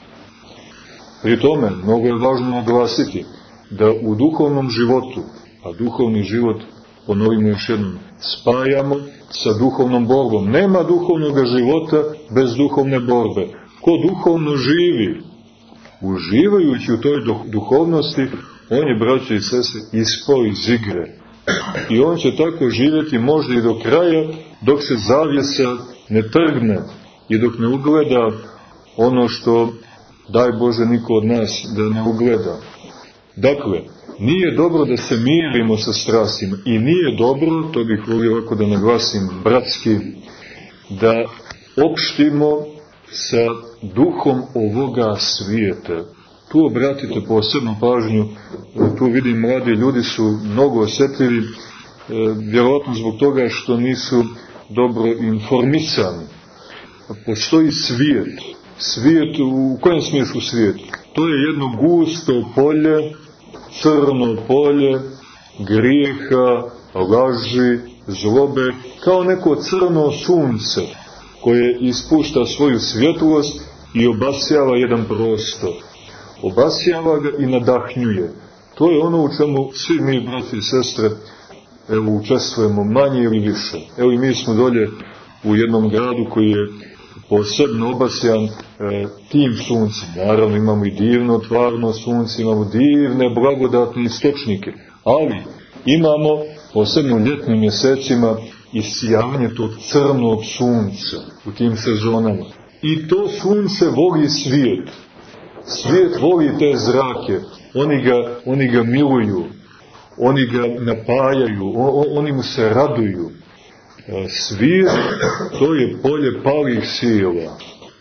S3: Pri tome, mnogo je važno naglasiti da u duhovnom životu, a duhovni život, ponovimo još jednom, spajamo sa duhovnom borbom. Nema duhovnog života bez duhovne borbe. Ko duhovno živi, uživajući u toj duhovnosti, on je, braće i sestre, ispao iz igre. I on će tako živjeti možda i do kraja, dok se zavjesa ne trgne i dok ne ugleda ono što, daj Bože, niko od nas da ne ugleda. Dakle, nije dobro da se mirimo sa strastima i nije dobro, to bih volio ovako da naglasim bratski, da opštimo sa duhom ovoga svijeta. Tu obratite posebnu pažnju, tu vidim mladi ljudi su mnogo osjetljivi, vjerojatno zbog toga što nisu dobro informisani. Postoji svijet. Svijet, u kojem smislu svijet? To je jedno gusto polje, crno polje, grijeha, laži, zlobe, kao neko crno sunce koje ispušta svoju svjetlost i obasjava jedan prostor. Obasjava ga i nadahnjuje. To je ono u čemu svi mi, brati i sestre, učestvujemo manje ili više. Evo i mi smo dolje u jednom gradu koji je posebno obasjan tim suncem. Naravno imamo i divno tvarno sunce, imamo divne blagodatne istočnike, ali imamo posebno u ljetnim mjesecima isijavanje tog crnog sunca u tim sezonama. I to sunce voli svijet. Svijet voli te zrake, oni ga miluju, oni ga napajaju, oni mu se raduju. Svijet, to je polje palih sila.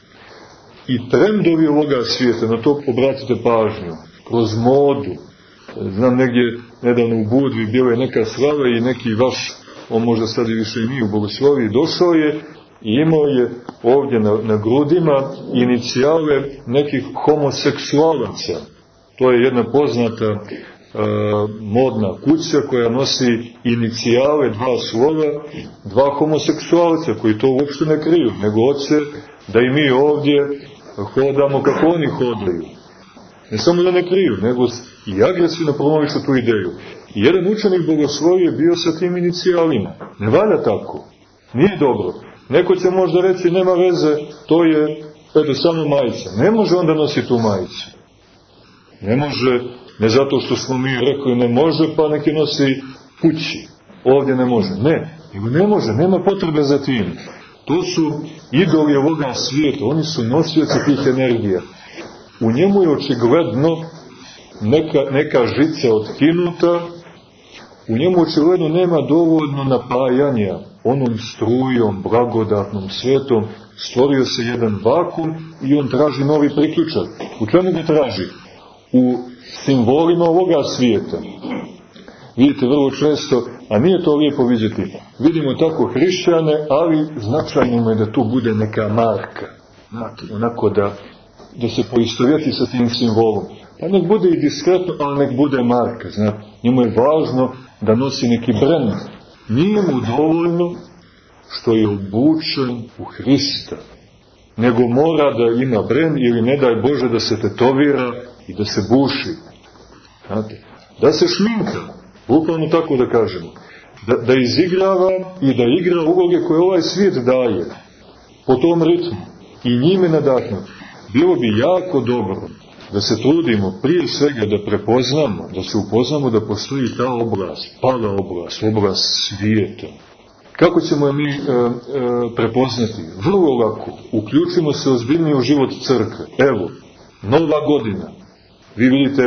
S3: I trendovi ovoga svijeta, na to obratite pažnju, kroz modu. Znam, negdje nedavno u Budvi bila je neka slava i neki vaš, on možda sad i više i nije u Bogosloviji, došao je i imao je ovdje na grudima inicijale nekih homoseksualaca. To je jedna poznata modna kuća koja nosi inicijale, dva slova, dva homoseksualca koji to uopšte ne kriju, nego hoće da i mi ovdje hodamo kako oni hodaju. Ne samo da ne kriju, nego i agresivno promovišu tu ideju. I jedan učenik Bogoslovije je bio sa tim inicijalima. Ne valja tako. Nije dobro. Neko će možda reći, nema veze, to je samo majica. Ne može onda nositi tu majicu. Ne može, ne zato što smo mi rekli ne može, pa neki nosi kući. Ovdje ne može. Ne, nego ne može, nema potrebe za tim. To su idoli ovoga svijeta, oni su nosioci tih energija. U njemu je očigledno neka žica otkinuta, u njemu očigledno nema dovoljno napajanja onom strujom, blagodatnom, svetom, stvorio se jedan vakum i on traži novi priključak. U čemu ga traži? U simbolima ovoga svijeta. Vidite vrlo često, a nije to lijepo vidjeti, vidimo tako hrišćane, ali značajno je da tu bude neka marka. Znate, onako da se poistovjeti sa tim simbolom. Pa nek bude i diskretno, ali nek bude marka. Znate, njemu je važno da nosi neki brend. Nije mu dovoljno što je obučen u Hrista, nego mora da ima brend ili ne daj Bože da se tetovira i da se buši. Znate, da se šminka, bukvalno tako da kažemo, da izigrava i da igra uloge koje ovaj svijet daje po tom ritmu i njime nadahnuti. Bilo bi jako dobro da se trudimo prije svega da prepoznamo, da se upoznamo da postoji ta oblast, pala oblast svijeta. Kako ćemo je mi prepoznati? Vrlo lako. Uključimo se ozbiljnije u život crkve. Evo, Nova godina. Vi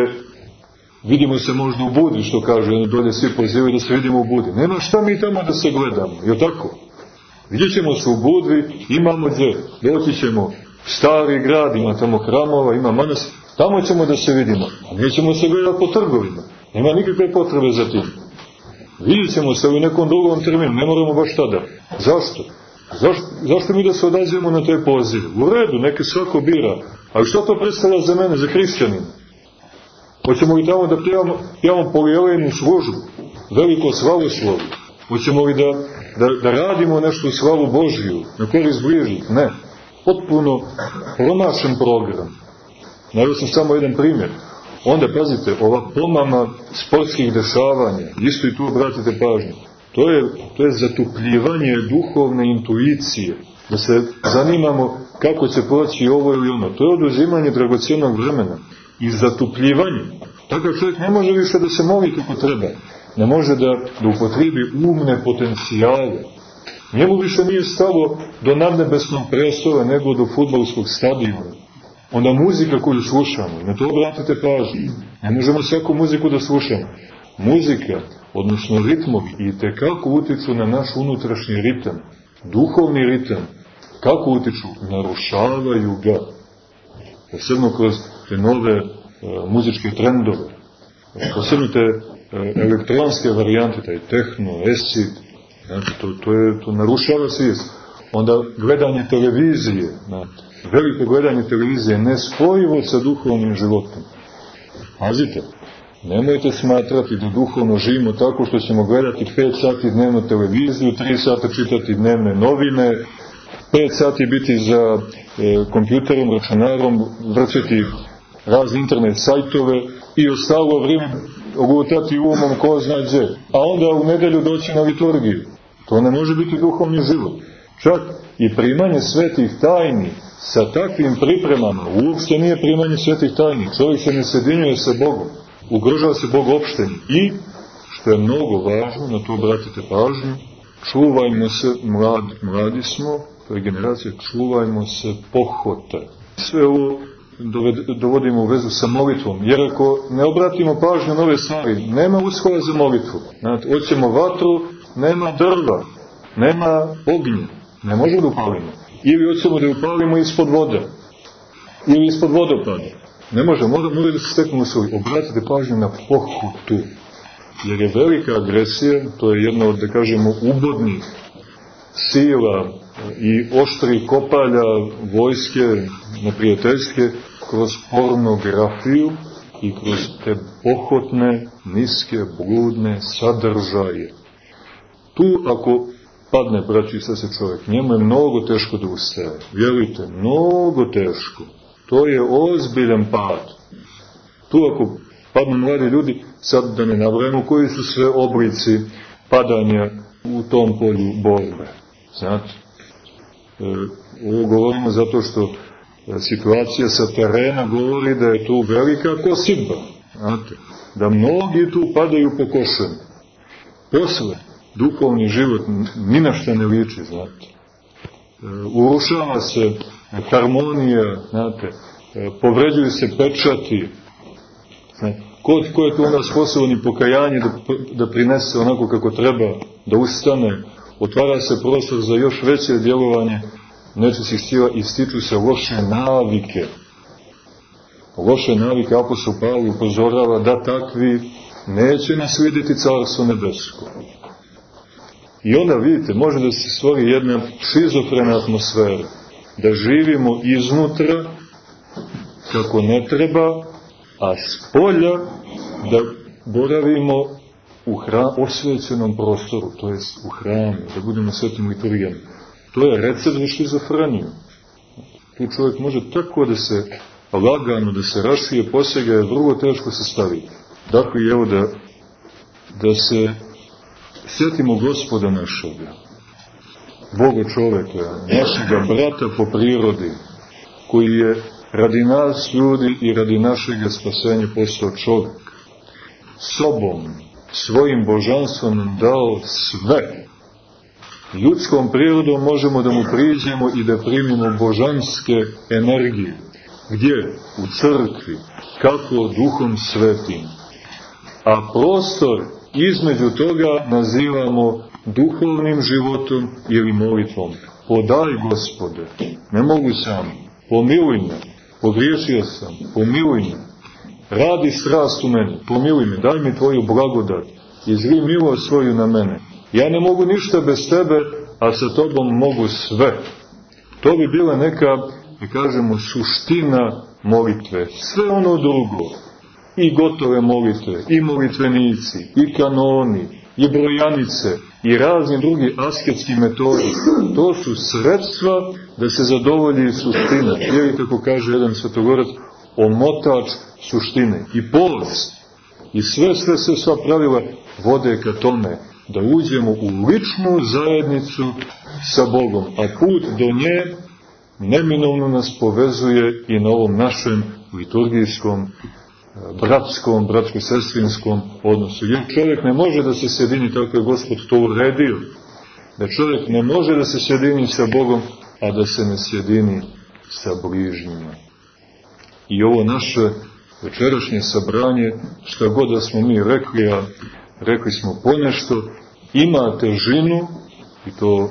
S3: vidimo se možda u Budi, što kaže, oni dolje svi pozivaju da se vidimo u Budi. Nema šta mi tamo da se gledamo, je tako? Vidjet ćemo se u Budvi, imamo gdje, doći ćemo Stari grad, ima tamo hramova, ima manastir, tamo ćemo da se vidimo, a nećemo se gledati po trgovima, nema nikakve potrebe za tim. Vidjet ćemo se u nekom drugom terminu, ne moramo baš tada. Zašto? Zašto mi da se odazivamo na te pozive? U redu, neke svako bira, ali što to predstavlja za mene, za hrišćanina? Hoćemo li tamo da pijamo polijelejnu službu, veliko slavoslovo? Hoćemo li da radimo nešto u slavu Božiju, na korist bližnjih? Ne. Potpuno promašen program. Naveo sam samo jedan primjer. Onda, pazite, ova pomama sportskih dešavanja, isto i tu obratite pažnju, to je zatupljivanje duhovne intuicije, da se zanimamo kako će proći ovo ili ono. To je oduzimanje dragocjenog vremena i zatupljivanje. Takav čovjek ne može više da se moli kako treba, ne može da upotrijebi umne potencijale. Njemu više nije stalo do nadnebesnog prestola nego do fudbalskog stadiona. Onda muzika koju slušamo, na to obratite pažnju. Ne možemo svaku muziku da slušamo. Muzika, odnosno ritmovi, i tekako utiču na naš unutrašnji ritam, duhovni ritam. Kako utiču? Narušavaju ga. Posebno kroz te nove muzičke trendove. Posebno te elektronske varijante, taj tehno, acid. Znači, to narušava svijest. Onda gledanje televizije, znate, veliko gledanje televizije, nespojivo sa duhovnim životom. Pazite, nemojte smatrati da duhovno živimo tako što ćemo gledati 5 sati dnevno televiziju, 3 sata čitati dnevne novine, 5 sati biti za kompjuterom, računarom, vrćati razne internet sajtove i ostalo vrijeme lutati umom ko zna gdje. A onda u nedelju doći na liturgiju. To ne može biti duhovni život. Čak i primanje svetih tajni sa takvim pripremama uopšte nije primanje svetih tajni. Čovjek se ne sjedinjuje sa Bogom. Ugrožava se Bog opštenje. I, što je mnogo važno, na to obratite pažnju, čuvajmo se, mladi smo, to je generacija, čuvajmo se pohota. Sve ovo dovodimo u vezu sa molitvom, jer ako ne obratimo pažnju na ove stvari, nema uslova za molitvu. Znate, hoćemo vatru, nema drva, nema ognja, ne možemo da upalimo. Ili hoćemo da upalimo ispod vode, ili ispod vodopada. Ne može, mora da se steknu uslovi. Obratite pažnju na pohotu, jer je velika agresija, to je jedna od, da kažemo, ubodnih sila i oštrih kopalja vojske neprijateljske kroz pornografiju i kroz te pohotne, niske, bludne sadržaje. Tu ako padne, braći i sestre, čovjek, njemu je mnogo teško da ustaje. Vjerujte, mnogo teško. To je ozbiljan pad. Tu ako padnu mladi ljudi, sad da ne nabrajamo koji su sve oblici padanja u tom polju borbe. Znate, ovo govorimo zato što situacija sa terena govori da je tu velika kosidba. Znate, da mnogi tu padaju po košenu. Posle, duhovni život ni na šta ne liči, znate. Urušava se harmonija, znate, povređuju se pečati. Znate, ko je tu onda sposoban i pokajanje da prinese onako kako treba, da ustane, otvara se prostor za još veće djelovanje nečistih sila i stiču se loše navike. Loše navike apostol Pavle upozorava da takvi neće naslijediti carstvo nebesko. I onda vidite, može da se stvori jedna šizofrena atmosfera, da živimo iznutra kako ne treba, a spolja da boravimo u osvećenom prostoru, to je u hramu, da budemo svetim liturgijama. To je recept za šizofreniju. Tu čovjek može tako da se lagano, da se rašije, posega, je vrlo teško se stavi. Dakle, evo da se sjetimo Gospoda našega, Boga čoveka, našega brata po prirodi, koji je radi nas ljudi i radi našega spasenja postao čovjek. Sobom, svojim božanstvom nam dao sve. Ljudskom prirodom možemo da mu priđemo i da primimo božanske energije. Gdje? U crkvi. Kako? Duhom svetim. A prostor između toga nazivamo duhovnim životom ili molitvom. Podaj, Gospode, ne mogu sam, pomiluj me, pogriješio sam, pomiluj me, radi strast u meni, pomiluj me, daj mi tvoju blagodat, izli milost svoju na mene. Ja ne mogu ništa bez tebe, a sa tobom mogu sve. To bi bila neka, da kažemo, suština molitve. Sve ono drugo, i gotove molitve, i molitvenici, i kanoni, i brojanice, i razni drugi asketski metodi, to su sredstva da se zadovolji suština. Ili, kako kaže jedan svetogorac, omotač suštine. I post, i sva pravila vode ka tome, da uđemo u ličnu zajednicu sa Bogom, a put do nje neminovno nas povezuje i na ovom našem liturgijskom, bratskom, bratsko-sestrinskom odnosu. Jer čovjek ne može da se sjedini, tako je Gospod to uredio, da čovjek ne može da se sjedini sa Bogom, a da se ne sjedini sa bližnjima. I ovo naše večerašnje sabranje, šta god da smo mi rekli, a rekli smo ponešto, ima težinu, i to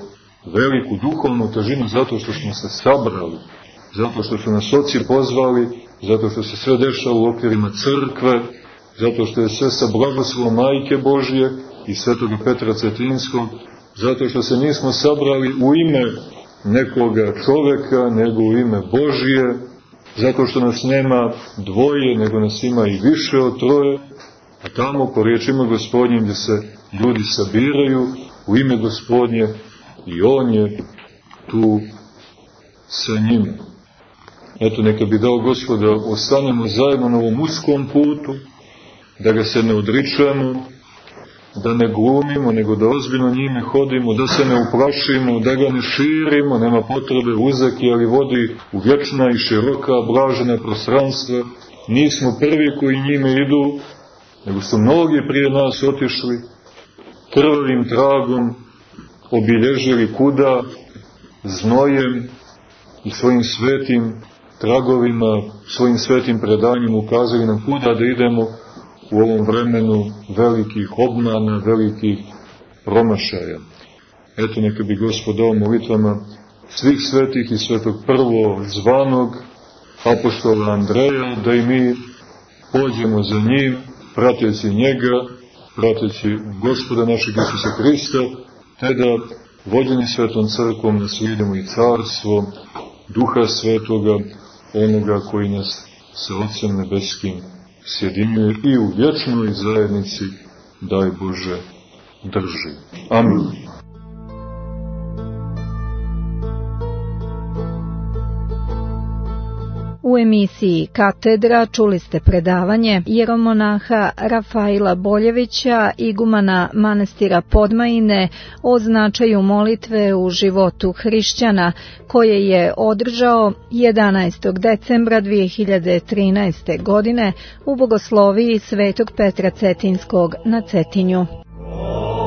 S3: veliku duhovnu težinu zato što smo se sabrali, zato što su nas oci pozvali, zato što se sve dešava u okvirima crkve, zato što je sve sa blagoslovom Majke Božje i Svetoga Petra Cetinskog, zato što se nismo sabrali u ime nekoga čoveka, nego u ime Božje, zato što nas nema dvoje, nego nas ima i više od troje, a tamo po riječima Gospodnjim gdje se ljudi sabiraju u ime Gospodnje i On je tu sa njima. Eto, neka bi dao Gospod da ostanemo zajedno na ovom uskom putu, da ga se ne odričemo, da ne glumimo, nego da ozbiljno njime hodimo, da se ne uplašimo, da ga ne širimo, nema potrebe uzaki, ali vodi u vječna i široka, blažena prostranstva. Nismo prvi koji njime idu, nego su mnogi prije nas otišli, krvavim tragom obilježili kuda, znojem i svojim svetim tragovima, svojim svetim predanjima ukazali nam kuda da idemo u ovom vremenu velikih obmana, velikih promašaja. Eto, neka bi Gospod dao molitvama svih svetih i svetog prvo zvanog apostola Andreja, da i mi pođemo za njim, prateći njega, prateći Gospoda našeg Isusa Hrista, te da vođeni Svetom crkvom naslijedimo i carstvo Duha Svetoga, onoga koji nas sa Otcem Nebeskim sjedinjuje i u vječnoj zajednici, daj Bože, drži. Amin.
S2: U emisiji Katedra čuli ste predavanje jeromonaha Rafaila Boljevića, igumana manastira Podmajine, o značaju molitve u životu hrišćana, koje je održao 11. decembra 2013. godine u bogosloviji Svetog Petra Cetinskog na Cetinju.